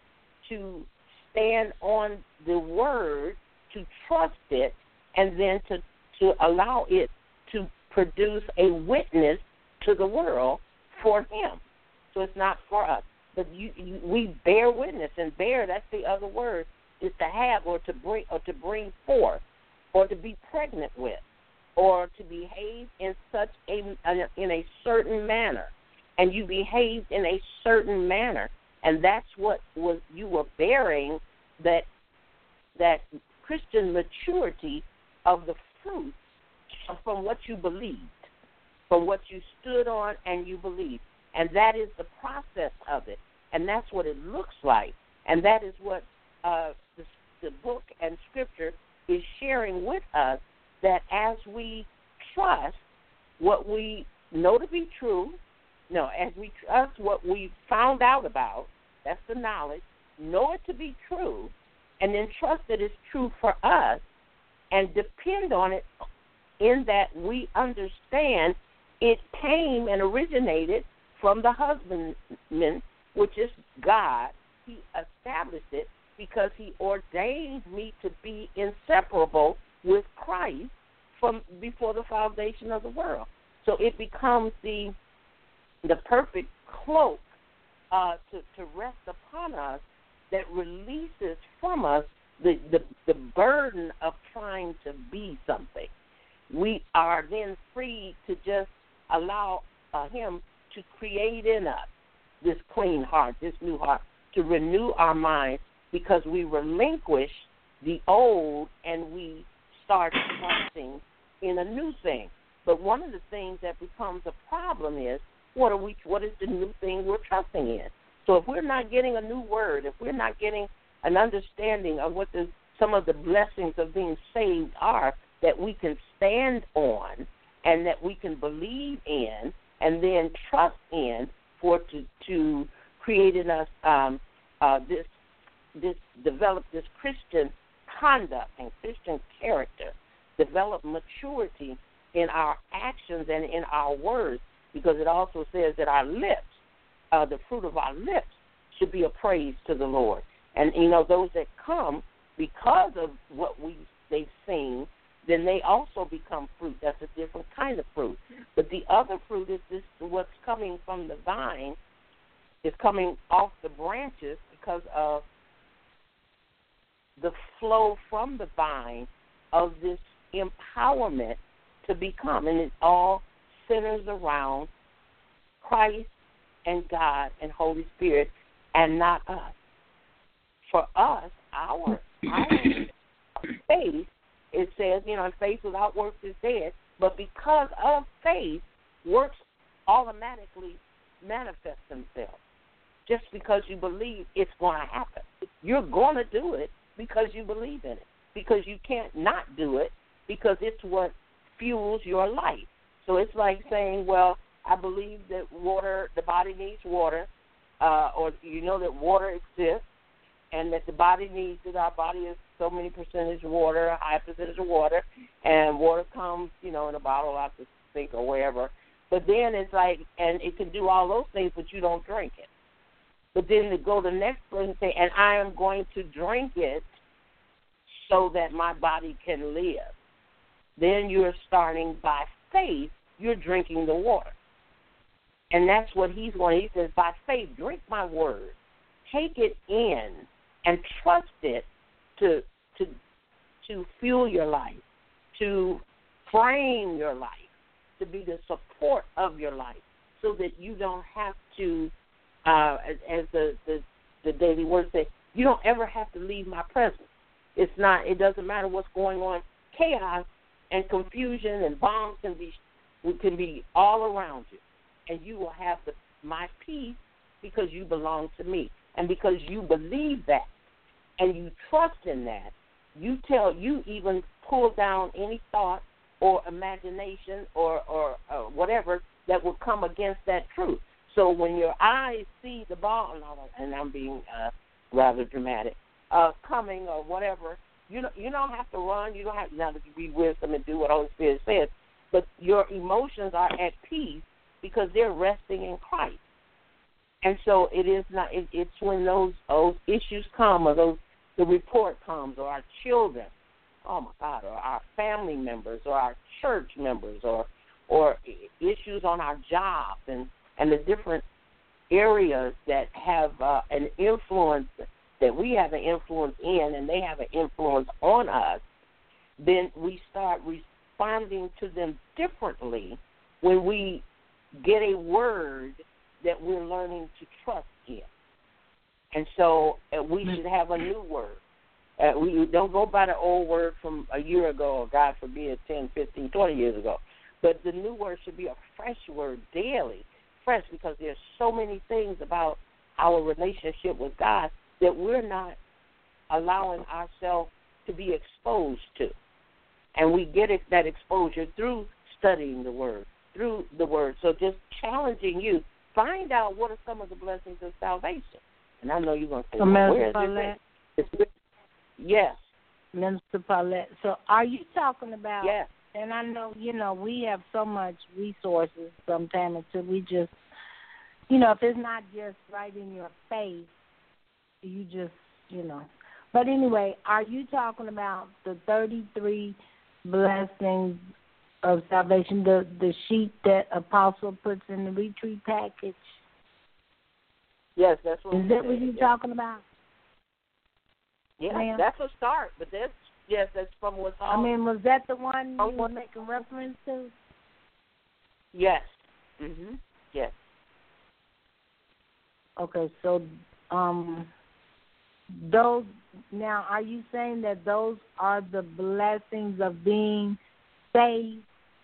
to stand on the Word, to trust it, and then to, to allow it to produce a witness to the world for Him. So it's not for us. But you, you, we bear witness, and bear, that's the other word, is to have or to bring or to bring forth or to be pregnant with or to behave in such a in a certain manner. And you behaved in a certain manner, and that's what was you were bearing, that that Christian maturity of the fruit from what you believed, from what you stood on and you believed. And that is the process of it. And that's what it looks like. And that is what uh, the, the book and Scripture is sharing with us, that as we trust what we know to be true, no, as we trust what we found out about, that's the knowledge, know it to be true, and then trust that it's true for us, and depend on it in that we understand it came and originated from the husbandman, which is God. He established it because He ordained me to be inseparable with Christ from before the foundation of the world. So it becomes the the perfect cloak uh, to, to rest upon us, that releases from us the, the, the burden of trying to be something. We are then free to just allow uh, Him to create in us this clean heart, this new heart, to renew our minds, because we relinquish the old and we start trusting in a new thing. But one of the things that becomes a problem is, what are we? What is the new thing we're trusting in? So if we're not getting a new word, if we're not getting an understanding of what the, some of the blessings of being saved are, that we can stand on and that we can believe in and then trust in, for to, to create in us um, uh, this this develop this Christian conduct and Christian character, develop maturity in our actions and in our words, because it also says that our lips, uh, the fruit of our lips, should be a praise to the Lord. And, you know, those that come because of what we they've seen, then they also become fruit. That's a different kind of fruit. But the other fruit is this: what's coming from the vine is coming off the branches because of the flow from the vine of this empowerment to become. And it all centers around Christ and God and Holy Spirit and not us. For us, our, our faith, it says, you know, faith without works is dead, but because of faith, works automatically manifest themselves. Just because you believe it's going to happen. You're going to do it because you believe in it, because you can't not do it because it's what fuels your life. So it's like saying, well, I believe that water, the body needs water, uh, or you know that water exists and that the body needs it. Our body is so many percentage water, a high percentage of water, and water comes, you know, in a bottle out the sink or wherever. But then it's like, and it can do all those things, but you don't drink it. But then to go to the next person and say, and I am going to drink it so that my body can live. Then you're starting by faith, you're drinking the water. And that's what he's going. He says, by faith, drink my word. Take it in and trust it to to to fuel your life, to frame your life, to be the support of your life, so that you don't have to, uh, as, as the, the the daily word says, you don't ever have to leave my presence. It's not. It doesn't matter what's going on. Chaos and confusion and bombs can be can be all around you, and you will have the, my peace because you belong to me, and because you believe that, and you trust in that. You tell you even pull down any thought or imagination or or uh, whatever that will come against that truth. So when your eyes see the bomb, and I'm being uh, rather dramatic, uh, coming or whatever, you don't, you don't have to run. You don't have now to be wisdom and do what Holy Spirit says. But your emotions are at peace because they're resting in Christ. And so it is not. It, it's when those those issues come, or those the report comes, or our children, oh my God, or our family members, or our church members, or or issues on our jobs, and and the different areas that have uh, an influence that we have an influence in, and they have an influence on us. Then we start responding to them differently when we get a word that we're learning to trust in. And so uh, we should have a new word. Uh, we don't go by the old word from a year ago, or God forbid, ten, fifteen, twenty years ago. But the new word should be a fresh word daily, fresh, because there's so many things about our relationship with God that we're not allowing ourselves to be exposed to. And we get it, that exposure through studying the word, through the word. So just challenging you, find out what are some of the blessings of salvation. And I know you're going to say, well, where is it? It's, yes. Minister Paulette. So are you talking about, yes. And I know, you know, we have so much resources sometimes until we just, you know, if it's not just right in your face, you just, you know. But anyway, are you talking about the thirty-three blessings of salvation, the, the sheet that Apostle puts in the retreat package? Yes, that's what Is that what you're yes. talking about? Yeah, Ma'am? that's a start, but that's, yes, that's from what's all. I mean, was that the one you were making reference to? Yes. Mm-hmm. Yes. Okay, so um, those, now are you saying that those are the blessings of being saved?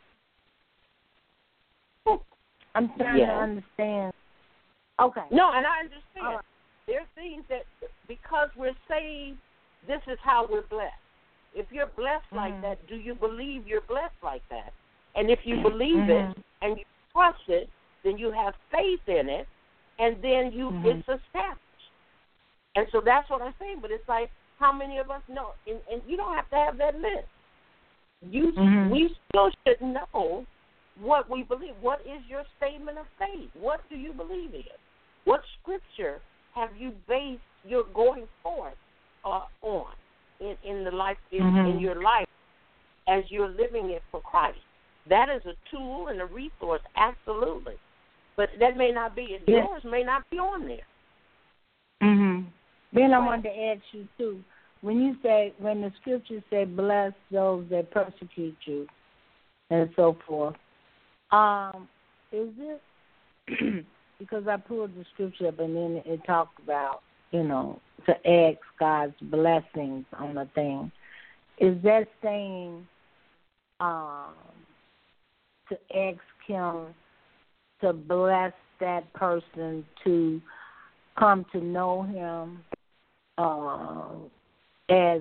I'm trying yes. to understand. Okay. No, and I understand. Right. There are things that because we're saved, this is how we're blessed. If you're blessed mm-hmm. like that, do you believe you're blessed like that? And if you believe mm-hmm. it and you trust it, then you have faith in it, and then you mm-hmm. it's established. And so that's what I'm saying. But it's like, how many of us know? And, and you don't have to have that list. you mm-hmm. we still should know what we believe. What is your statement of faith? What do you believe in? What scripture have you based your going forth uh, on in, in the life in, mm-hmm. in your life as you're living it for Christ? That is a tool and a resource, absolutely. But that may not be. Yeah. Yours may not be on there. Mhm. Then I wanted to ask you too. When you say, when the scriptures say, "Bless those that persecute you," and so forth, um, is it because I pulled the scripture up and then it talked about, you know, to ask God's blessings on a thing? Is that saying um, to ask Him to bless that person to come to know Him uh, as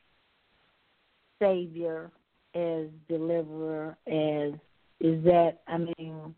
Savior, as Deliverer, as is that? I mean,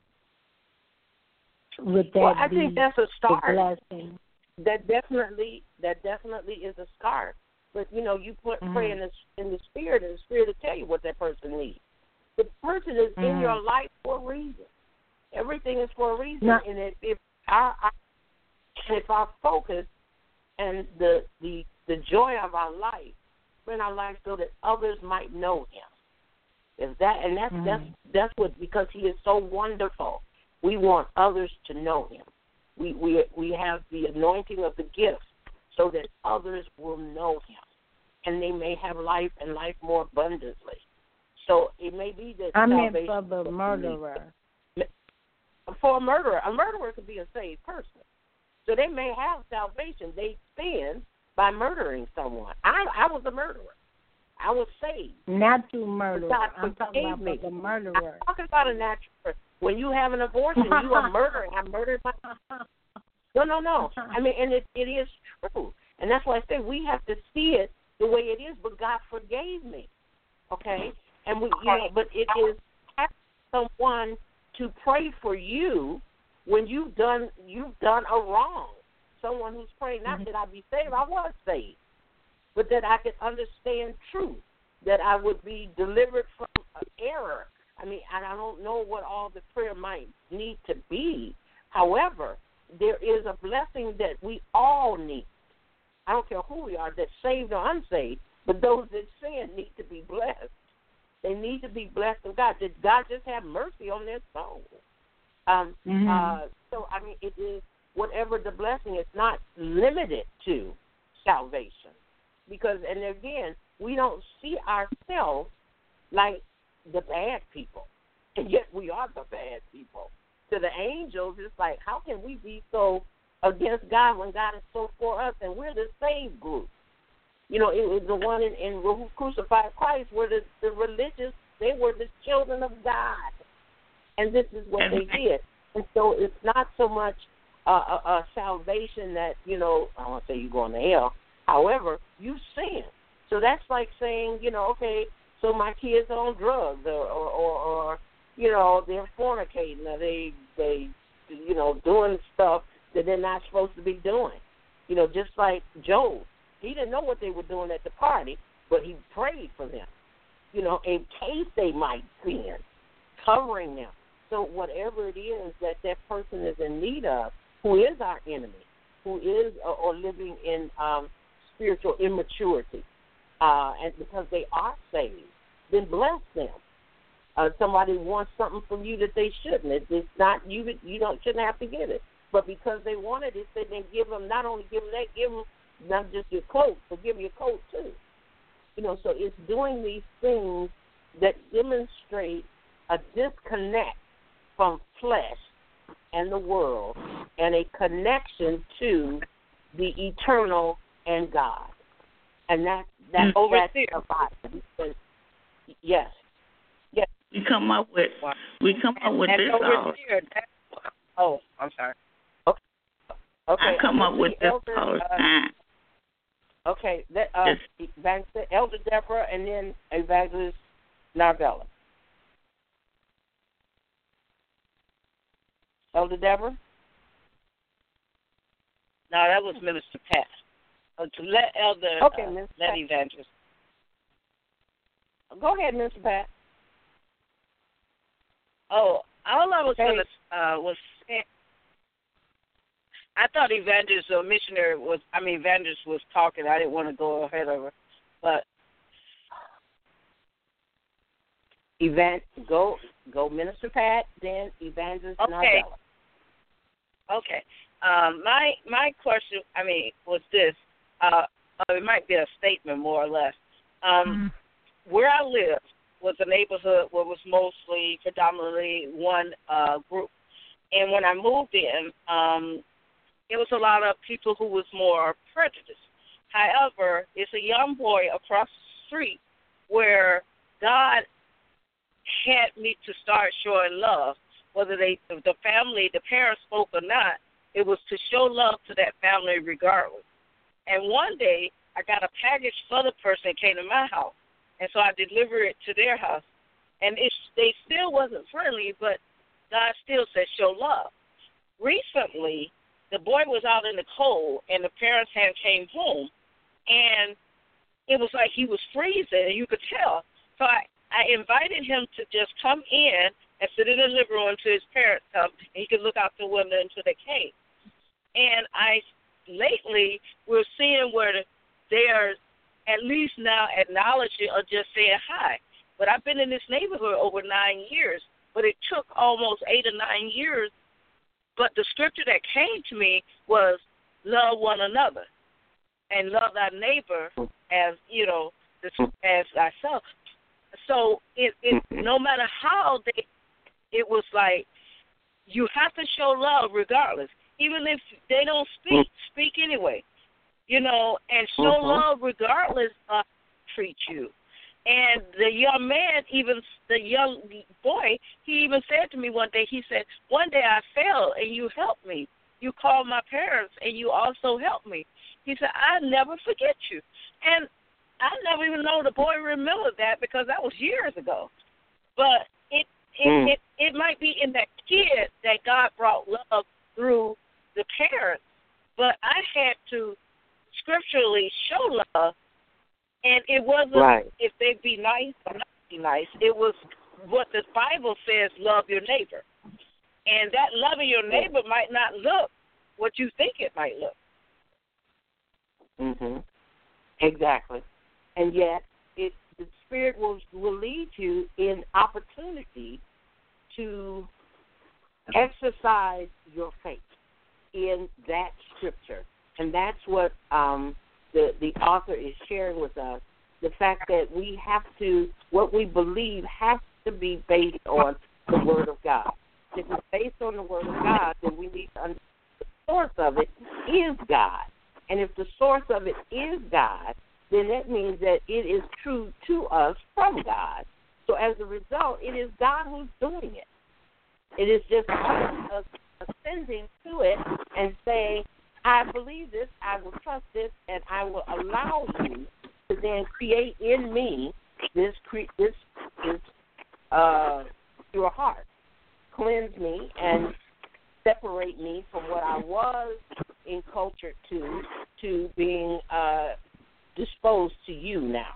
would that well, I be think that's a start. the blessing? That definitely, that definitely is a start. But you know, you put, mm-hmm. pray in the in the spirit, and the spirit will tell you what that person needs. The person is mm-hmm. in your life for a reason. Everything is for a reason, no. and if, if our, our if our focus and the the the joy of our life, in our life, so that others might know Him. Is that and that's mm-hmm. that's that's what, because He is so wonderful. We want others to know Him. We we we have the anointing of the gifts so that others will know Him, and they may have life and life more abundantly. So it may be that I meant salvation for the murderer. For a murderer, a murderer could be a saved person. So they may have salvation. They sin by murdering someone. I I was a murderer. I was saved. Not to murder. God I'm talking about me. for the murderer. I'm talking about a natural person. When you have an abortion, you are murdering. I murdered my. No, no, no. I mean, and it it is true, and that's why I say we have to see it the way it is. But God forgave me. Okay, and we, you know, but it is having someone to pray for you when you've done you've done a wrong. Someone who's praying, not mm-hmm. that I be saved, I was saved, but that I could understand truth, that I would be delivered from error. I mean, and I don't know what all the prayer might need to be. However, there is a blessing that we all need. I don't care who we are, that saved or unsaved, but those that sin need to be blessed. They need to be blessed of God. Did God just have mercy on their soul? Um, mm-hmm. uh, so, I mean, it is whatever the blessing is, not limited to salvation. Because, and again, we don't see ourselves like the bad people, and yet we are the bad people. To the angels, it's like, how can we be so against God when God is so for us, and we're the saved group? You know, it was the one in, in who crucified Christ were the, the religious, they were the children of God. And this is what they did. And so it's not so much a, a, a salvation that, you know, I don't want to say you're going to hell. However, you sin. So that's like saying, you know, okay, so my kids are on drugs or, or, or, or you know, they're fornicating or they, they, you know, doing stuff that they're not supposed to be doing. You know, just like Job. He didn't know what they were doing at the party, but he prayed for them, you know, in case they might sin, covering them. So whatever it is that that person is in need of, who is our enemy, who is uh, or living in um, spiritual immaturity, uh, and because they are saved, then bless them. Uh, somebody wants something from you that they shouldn't. It, it's not you. You don't shouldn't have to get it, but because they wanted it, then give them. Not only give them that, give them not just your coat, but give your coat too. You know, so it's doing these things that demonstrate a disconnect from flesh and the world and a connection to the eternal and God. And that that Over that's the Bible. Yes. Yes. We come up with we come up with and this all. Here, that, oh, I'm sorry. Okay. Okay. I come up with this elder, all the uh, time. Okay, that, uh, Evangelist Elder Deborah and then Evangelist Narvella. Elder Deborah? No, that was Minister Pat. Uh, to let Elder, okay, uh, Mister let Pat. Evangelist. go ahead, Mister Pat. Oh, all I was Hey. going to uh, was say, I thought evangelist or missionary was, I mean, evangelist was talking. I didn't want to go ahead of her. But Event, go, go, Minister Pat, then Evangelist Okay. Novella. Okay. Um, my my question, I mean, was this. Uh, uh, it might be a statement more or less. Um, Mm-hmm. Where I lived was a neighborhood where it was mostly, predominantly one uh, group. And when I moved in, um, it was a lot of people who was more prejudiced. However, it's a young boy across the street where God had me to start showing love, whether they, the family, the parents spoke or not. It was to show love to that family regardless. And one day, I got a package for the person that came to my house, and so I delivered it to their house. And it, they still wasn't friendly, but God still said show love. Recently, the boy was out in the cold, and the parents hadn't came home, and it was like he was freezing, and you could tell. So I, I invited him to just come in and sit in the living room until his parents come, and he could look out the window until they came. And I lately we're seeing where they are at least now acknowledging or just saying hi. But I've been in this neighborhood over nine years, but it took almost eight or nine years. But the scripture that came to me was love one another and love thy neighbor as, you know, as thyself. So it, it no matter how they, it was like you have to show love regardless. Even if they don't speak, speak anyway. You know, and show Mm-hmm. love regardless of how they treat you. And the young man, even the young boy, he even said to me one day, he said, one day I fell and you helped me. You called my parents and you also helped me. He said, I never forget you. And I never even know the boy remembered that because that was years ago. But it it, Mm. it, it might be in that kid that God brought love through the parents. But I had to scripturally show love, and it wasn't Right. if they be nice or not be nice. It was what the Bible says, love your neighbor. And that loving your neighbor might not look what you think it might look. Mhm. Exactly. And yet, it the Spirit will will lead you in opportunity to exercise your faith in that scripture, and that's what um, the the author is sharing with us. The fact that we have to, what we believe has to be based on the Word of God. If it's based on the Word of God, then we need to understand the source of it is God. And if the source of it is God, then that means that it is true to us from God. So as a result, it is God who's doing it. It is just us ascending to it and saying, I believe this, I will trust this, and I will allow you to then create in me this, cre- this, this uh, your heart. Cleanse me and separate me from what I was in culture to to being uh, disposed to you now.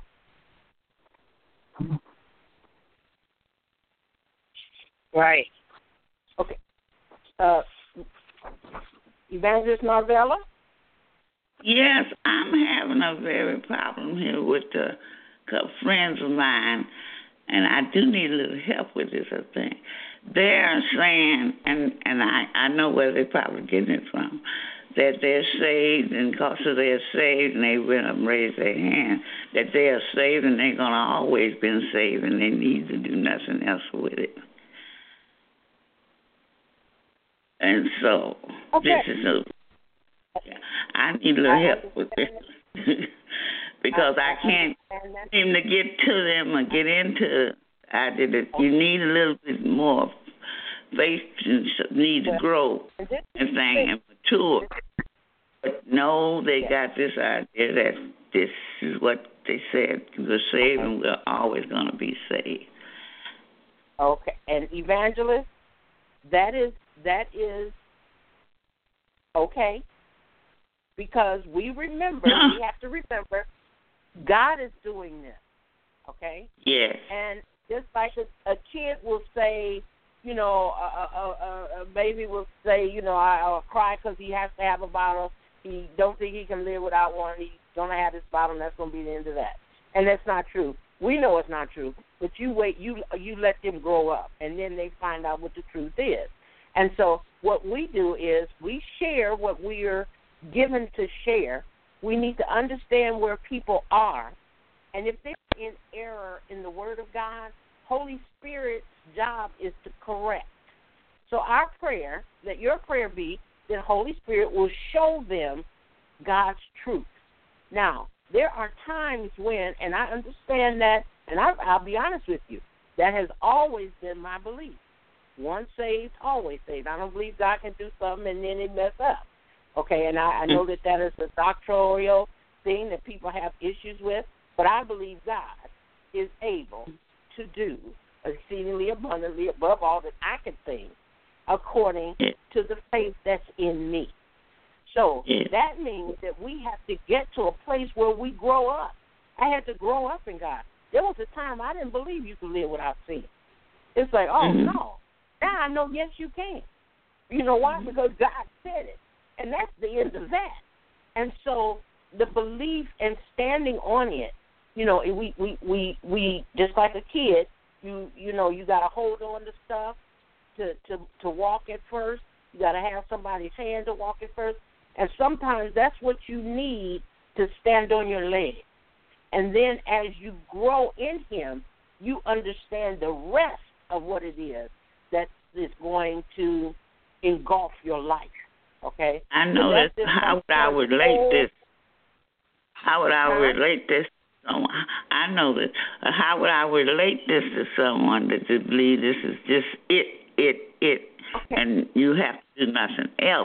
Right. Okay. Uh, Evangelist Novella? Yes, I'm having a very problem here with a couple friends of mine, and I do need a little help with this, I think. They're saying, and, and I, I know where they're probably getting it from, that they're saved, and because of they're saved, and they went up and raised their hand, that they are saved, and they're going to always been saved, and they need to do nothing else with it. And so, Okay. this is a, I need a little help with this. Because I can't seem to get to them or get into I did it. You need a little bit more faith and need to grow and thing and mature. But no, they got this idea that this is what they said. We're saved and we're always going to be saved. Okay, and evangelist, that is that is okay, because we remember we have to remember God is doing this. okay? Yes. And just like a, a kid will say, you know, a, a, a, a baby will say, you know, I, I'll cry because he has to have a bottle. He don't think he can live without one. He's going to have his bottle, and that's going to be the end of that. And that's not true. We know it's not true, but you wait, you you let them grow up, and then they find out what the truth is. And so what we do is we share what we are given to share. We need to understand where people are, and if they're in error in the Word of God, Holy Spirit's job is to correct. So our prayer, let your prayer be that Holy Spirit will show them God's truth. Now, there are times when, and I understand that, and I, I'll be honest with you, that has always been my belief. Once saved, always saved. I don't believe God can do something and then it mess up. Okay, and I, I know that that is a doctrinal thing that people have issues with, but I believe God is able to do exceedingly abundantly above all that I can think according to the faith that's in me. So that means that we have to get to a place where we grow up. I had to grow up in God. There was a time I didn't believe you could live without sin. It's like, oh, mm-hmm. no. Now I know, yes, you can. You know why? Because God said it. And that's the end of that. And so the belief and standing on it, you know, we, we, we, we just like a kid, you you know, you got to hold on to stuff to, to, to walk at first. You got to have somebody's hand to walk at first. And sometimes that's what you need to stand on your legs. And then as you grow in him, you understand the rest of what it is that is going to engulf your life. Okay? I know that. How would I relate this? How would I relate this to someone? I know that. How would I relate this to someone that just believe this is just it, it, it, okay. and you have to do nothing else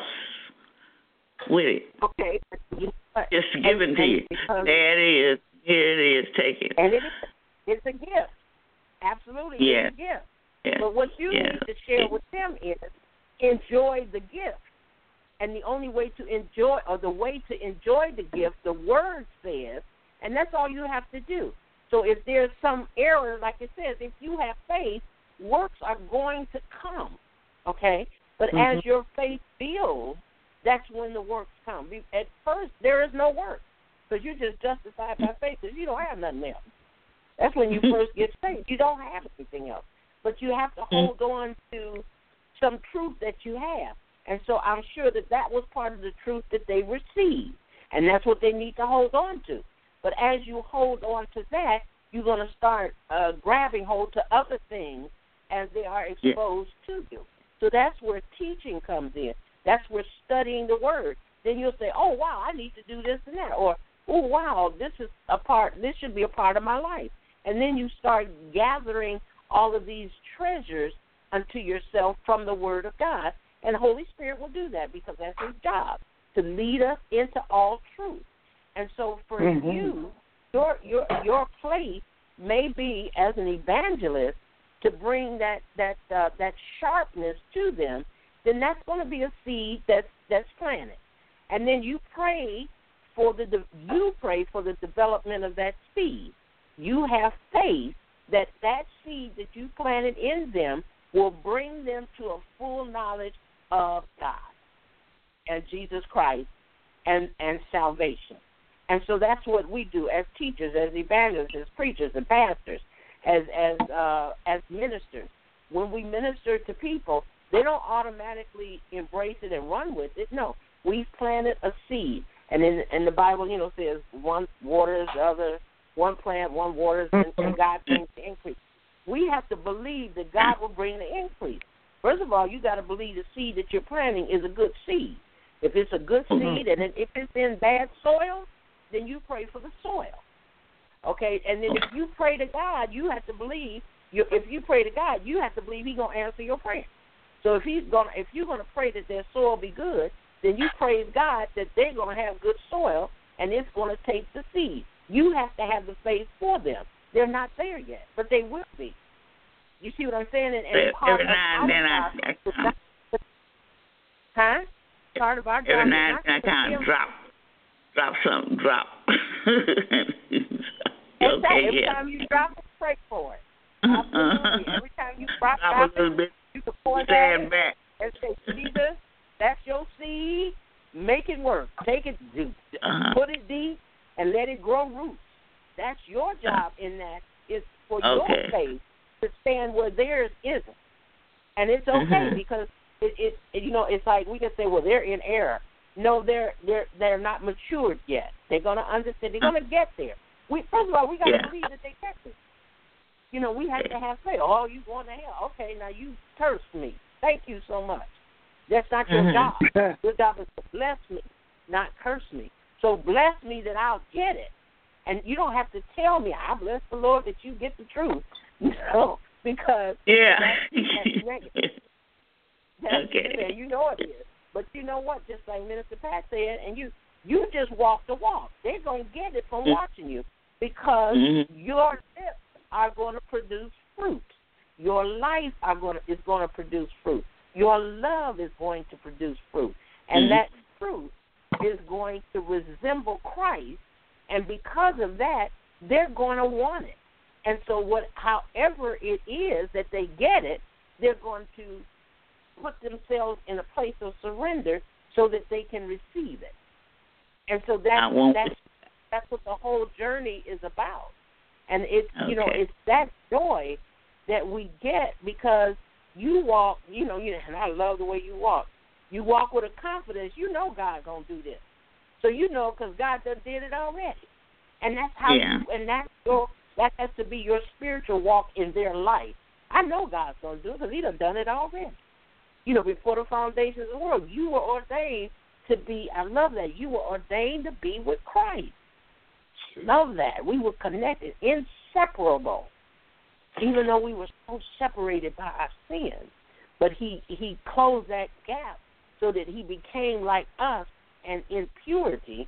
with it? Okay. Just given to you. There it is. Here it is. Take it. And it is, it's a gift. Absolutely. Yeah. It's a gift. Yeah. But what you yeah. need to share with them is enjoy the gift. And the only way to enjoy, or the way to enjoy the gift, the Word says, and that's all you have to do. So if there's some error, like it says, if you have faith, works are going to come, okay? But mm-hmm. as your faith builds, that's when the works come. At first, there is no work, because you're just justified by faith, because you don't have nothing else. That's when you first get saved. You don't have anything else. But you have to hold on to some truth that you have. And so I'm sure that that was part of the truth that they received, and that's what they need to hold on to. But as you hold on to that, you're going to start uh, grabbing hold to other things as they are exposed yeah. to you. So that's where teaching comes in. That's where studying the Word. Then you'll say, oh, wow, I need to do this and that. Or, oh, wow, this is a part, this should be a part of my life. And then you start gathering all of these treasures unto yourself from the Word of God. And the Holy Spirit will do that because that's his job, to lead us into all truth. And so for mm-hmm. you, your your your place may be as an evangelist to bring that that uh, that sharpness to them. Then that's going to be a seed that's that's planted, and then you pray for the you pray for the development of that seed. You have faith that that seed that you planted in them will bring them to a full knowledge of God and Jesus Christ and, and salvation. And so that's what we do as teachers, as evangelists, as preachers and pastors, as as uh, as ministers. When we minister to people, they don't automatically embrace it and run with it. No, we've planted a seed. And in, in the Bible, you know, says one waters, the other, one plant, one waters, and, and God brings the increase. We have to believe that God will bring the increase. First of all, you got to believe the seed that you're planting is a good seed. If it's a good mm-hmm. seed and if it's in bad soil, then you pray for the soil. Okay, and then if you pray to God, you have to believe. You, if you pray to God, you have to believe He's gonna answer your prayer. So if He's gonna, if you're gonna pray that their soil be good, then you praise God that they're gonna have good soil and it's gonna take the seed. You have to have the faith for them. They're not there yet, but they will be. You see what I'm saying? And, and part every now and then I, I, I huh? Part of our job. Every now and then I kind of drop, drop something, drop. Okay, every yeah. time you drop it, pray for it. Absolutely. Every time you drop, drop it, you can point at it back. and say, Jesus, that's your seed. Make it work. Take it, uh-huh. put it deep, and let it grow roots. That's your job in that. Is for okay. your faith to stand where theirs isn't. And it's okay mm-hmm. because it, it, it, you know, it's like we can say, well, they're in error. No, they're they're they're not matured yet. They're gonna understand. They're gonna get there. We first of all, we got to yeah. believe that they get there. You know, we have to have faith. Oh, you going to hell? Okay, now you cursed me. Thank you so much. That's not your mm-hmm. job. Your job is to bless me, not curse me. So bless me that I'll get it. And you don't have to tell me. I bless the Lord that you get the truth. You know, because yeah. that's, that's negative. That's okay. There. You know it is. But you know what? Just like Minister Pat said, and you you just walk the walk. They're going to get it from mm-hmm. watching you because mm-hmm. your lips are going to produce fruit. Your life are going to, is going to produce fruit. Your love is going to produce fruit. And mm-hmm. that fruit is going to resemble Christ. And because of that, they're going to want it. And so what, however it is that they get it, they're going to put themselves in a place of surrender so that they can receive it. And so that's that's that's what the whole journey is about. And it's okay. you know it's that joy that we get because you walk, you know, you and I love the way you walk. You walk with a confidence. You know God's gonna do this, so you know because God done did it already. And that's how yeah. you, and that's your that has to be your spiritual walk in their life. I know God's gonna do it because He done done it already. You know, before the foundation of the world, you were ordained to be, I love that, you were ordained to be with Christ. Love that. We were connected, inseparable, even though we were so separated by our sins. But he, he closed that gap so that he became like us and in purity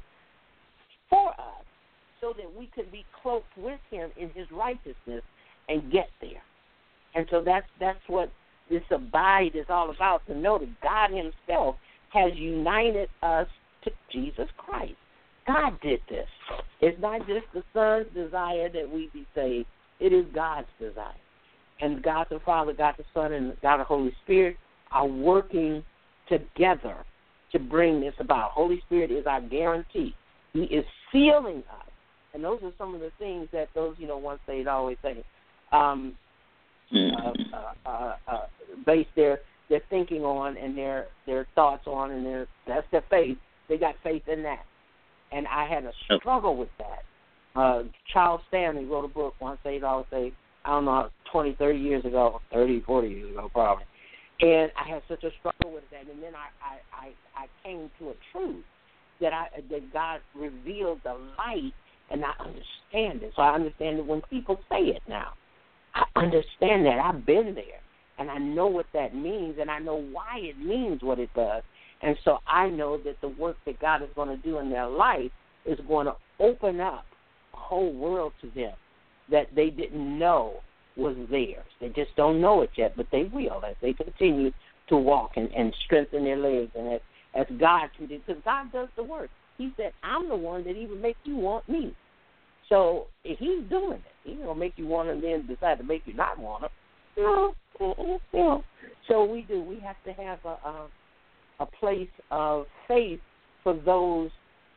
for us so that we could be cloaked with him in his righteousness and get there. And so that's that's what this abide is all about, to know that God himself has united us to Jesus Christ. God did this. It's not just the Son's desire that we be saved. It is God's desire. And God the Father, God the Son, and God the Holy Spirit are working together to bring this about. Holy Spirit is our guarantee. He is sealing us. And those are some of the things that those, you know, once they'd always say, um, Uh, uh, uh, uh, base their, their thinking on and their, their thoughts on, and their that's their faith. They got faith in that. And I had a struggle with that. Uh, Charles Stanley wrote a book once, they'd always say, I don't know, twenty, thirty years ago, thirty, forty years ago probably. And I had such a struggle with that. And then I, I, I, I came to a truth that I that God revealed the light, and I understand it. So I understand it when people say it now. I understand that. I've been there, and I know what that means, and I know why it means what it does. And so I know that the work that God is going to do in their life is going to open up a whole world to them that they didn't know was theirs. They just don't know it yet, but they will as they continue to walk and, and strengthen their legs, and as, as God can do, because God does the work. He said, I'm the one that even makes you want me. So if he's doing it, he's going to make you want him, then decide to make you not want him. You know, you know. So we do. We have to have a, a, a place of faith for those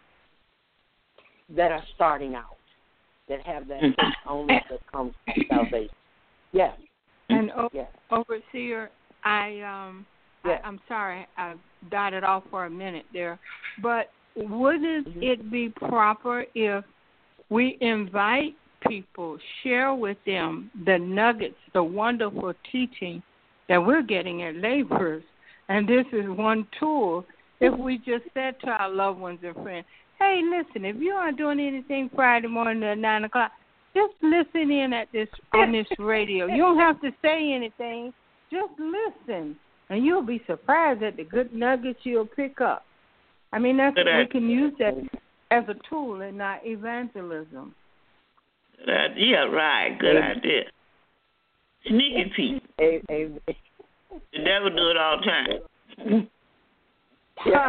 that are starting out, that have that faith only that comes from salvation. Yes. And o- yes. Overseer, I um, yes. I, I'm sorry, I dotted off for a minute there, but wouldn't mm-hmm. it be proper if we invite people, share with them the nuggets, the wonderful teaching that we're getting at Laborers? And this is one tool. If we just said to our loved ones and friends, hey, listen, if you aren't doing anything Friday morning at nine o'clock, just listen in at this on this radio. You don't have to say anything. Just listen, and you'll be surprised at the good nuggets you'll pick up. I mean, that's we can use that as a tool in our evangelism. Uh, yeah, right. Good Amen. Idea. Sneaky Pete. Amen. The devil do it all the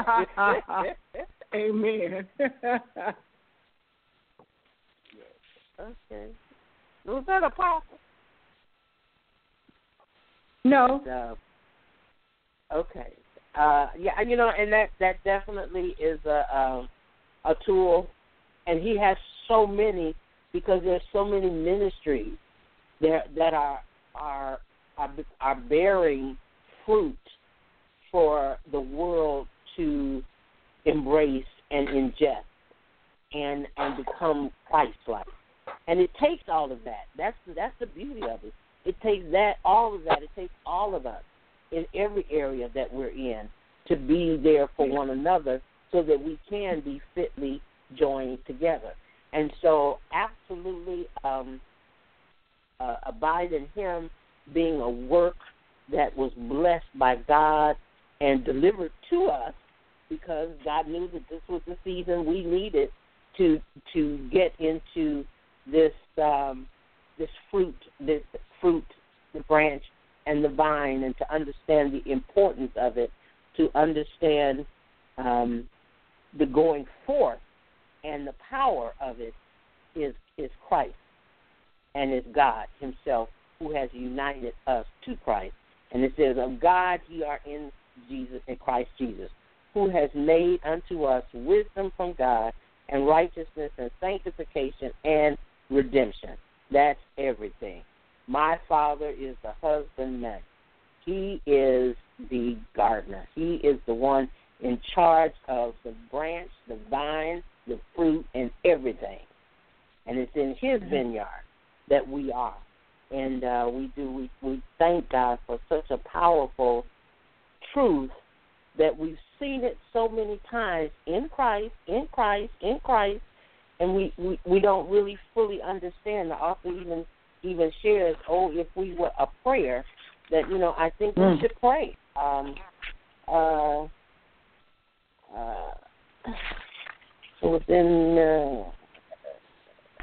time. Amen. Okay. Was that apostle? No. Uh, okay. Uh, yeah, you know, and that, that definitely is a, a a tool, and he has so many because there's so many ministries there that are are are, are bearing fruit for the world to embrace and ingest and and become Christ-like. And it takes all of that. That's that's the beauty of it. It takes that, all of that. It takes all of us in every area that we're in to be there for one another so that we can be fitly joined together. And so absolutely um, uh, abide in him being a work that was blessed by God and delivered to us because God knew that this was the season we needed to to get into this um, this fruit, this fruit, the branch and the vine, and to understand the importance of it, to understand um, the going forth and the power of it is is Christ and is God himself who has united us to Christ. And it says, of God ye are in Jesus, in Christ Jesus, who has made unto us wisdom from God and righteousness and sanctification and redemption. That's everything. My Father is the husbandman. He is the gardener. He is the one in charge of the branch, the vine, the fruit, and everything. And it's in his vineyard that we are. And uh, we do. We, we thank God for such a powerful truth that we've seen it so many times in Christ, in Christ, in Christ, and we, we, we don't really fully understand. The author even even shares, oh, if we were a prayer, that, you know, I think mm. we should pray. Um, uh, uh, so within... Uh,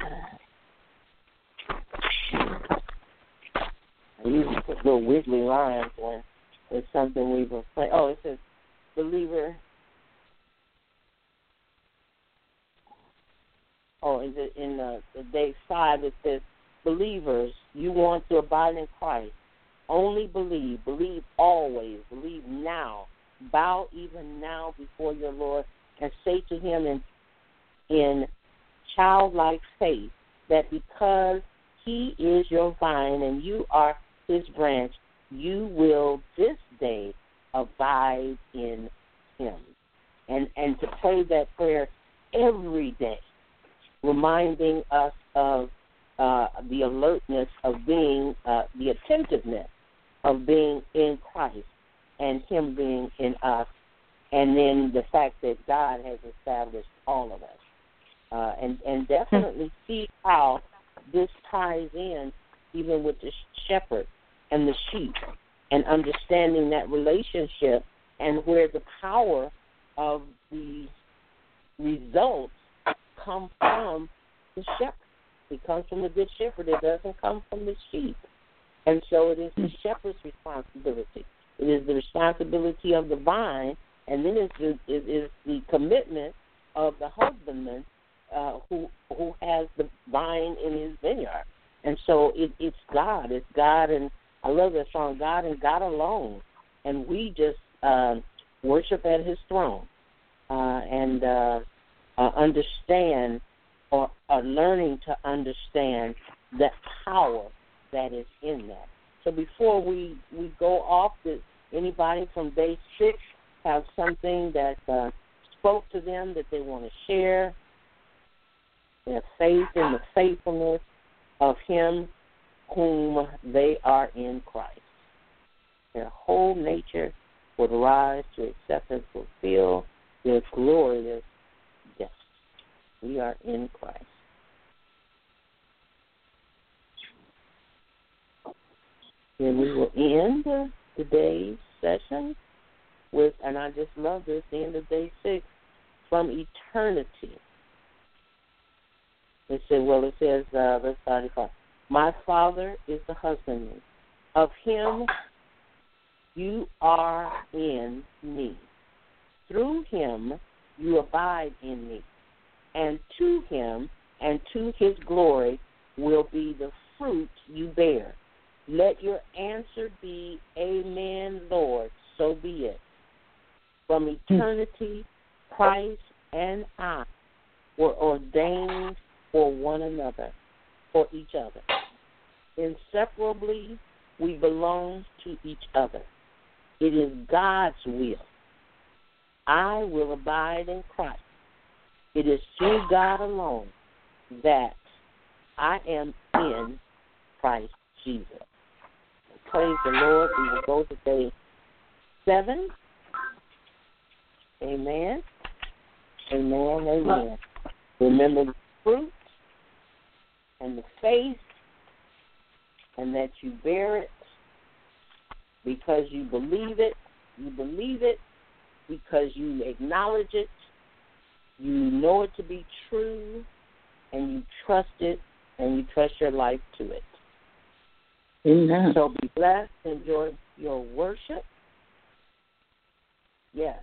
I usually put little wiggly lines when it's something we were playing. Oh, it says, believer. Oh, is it in uh, the day five? It says, believers, you want to abide in Christ. Only believe. Believe always. Believe now. Bow even now before your Lord and say to him in in childlike faith that because he is your vine and you are his branch, you will this day abide in him. And and to pray that prayer every day, reminding us of uh, the alertness of being, uh, the attentiveness of being in Christ and him being in us, and then the fact that God has established all of us. Uh, and, and definitely see how this ties in even with the shepherd and the sheep, and understanding that relationship and where the power of the results come from the shepherd. It comes from the good shepherd. It doesn't come from the sheep. And so it is the shepherd's responsibility. It is the responsibility of the vine, and then it's the, it is the commitment of the husbandman uh, who who has the vine in his vineyard. And so it, it's God. It's God, and I love that song, God and God alone. And we just uh, worship at his throne uh, and uh, uh, understand or are learning to understand the power that is in that. So before we, we go off, does anybody from day six have something that uh, spoke to them that they want to share? Their faith in the faithfulness of him whom they are in Christ. Their whole nature would rise to accept and fulfill their glorious destiny. We are in Christ. Then we will end today's session with, and I just love this, the end of day six, from eternity. It said, well, it says, uh, verse thirty-five, my Father is the husbandman. Of him you are in me. Through him you abide in me. And to him and to his glory will be the fruit you bear. Let your answer be, Amen, Lord, so be it. From eternity, Christ and I were ordained for one another, for each other. Inseparably, we belong to each other. It is God's will. I will abide in Christ. It is through God alone that I am in Christ Jesus. Praise the Lord. We will go to day seven. Amen. Amen. Amen. Remember the fruit and the faith, and that you bear it because you believe it. You believe it because you acknowledge it. You know it to be true, and you trust it, and you trust your life to it. Amen. So be blessed. Enjoy your worship. Yes.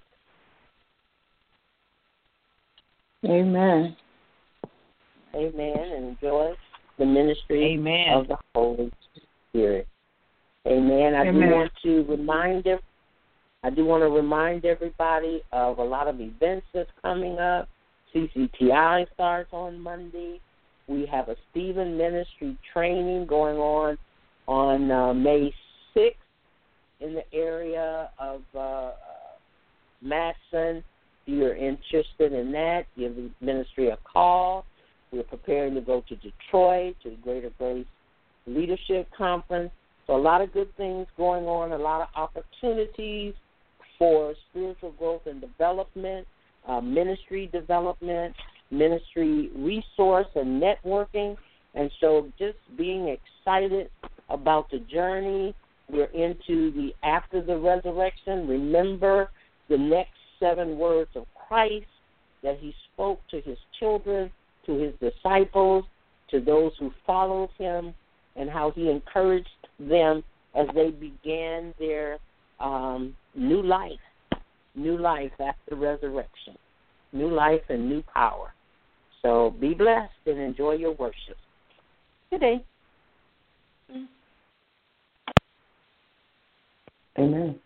Amen. Amen. And enjoy the ministry Amen. of the Holy Spirit. Amen. I Amen. do want to remind ev- I do want to remind everybody of a lot of events that's coming up. C C T I starts on Monday. We have a Stephen Ministry training going on on uh, May sixth in the area of uh, Matson. If you're interested in that, give the ministry a call. We're preparing to go to Detroit to the Greater Grace Leadership Conference. So a lot of good things going on, a lot of opportunities for spiritual growth and development, uh, ministry development, ministry resource and networking. And so just being excited about the journey. We're into the after the resurrection. Remember the next seven words of Christ that he spoke to his children, to his disciples, to those who followed him, and how he encouraged them as they began their um, new life, new life after resurrection, new life and new power. So be blessed and enjoy your worship. Good day. Amen.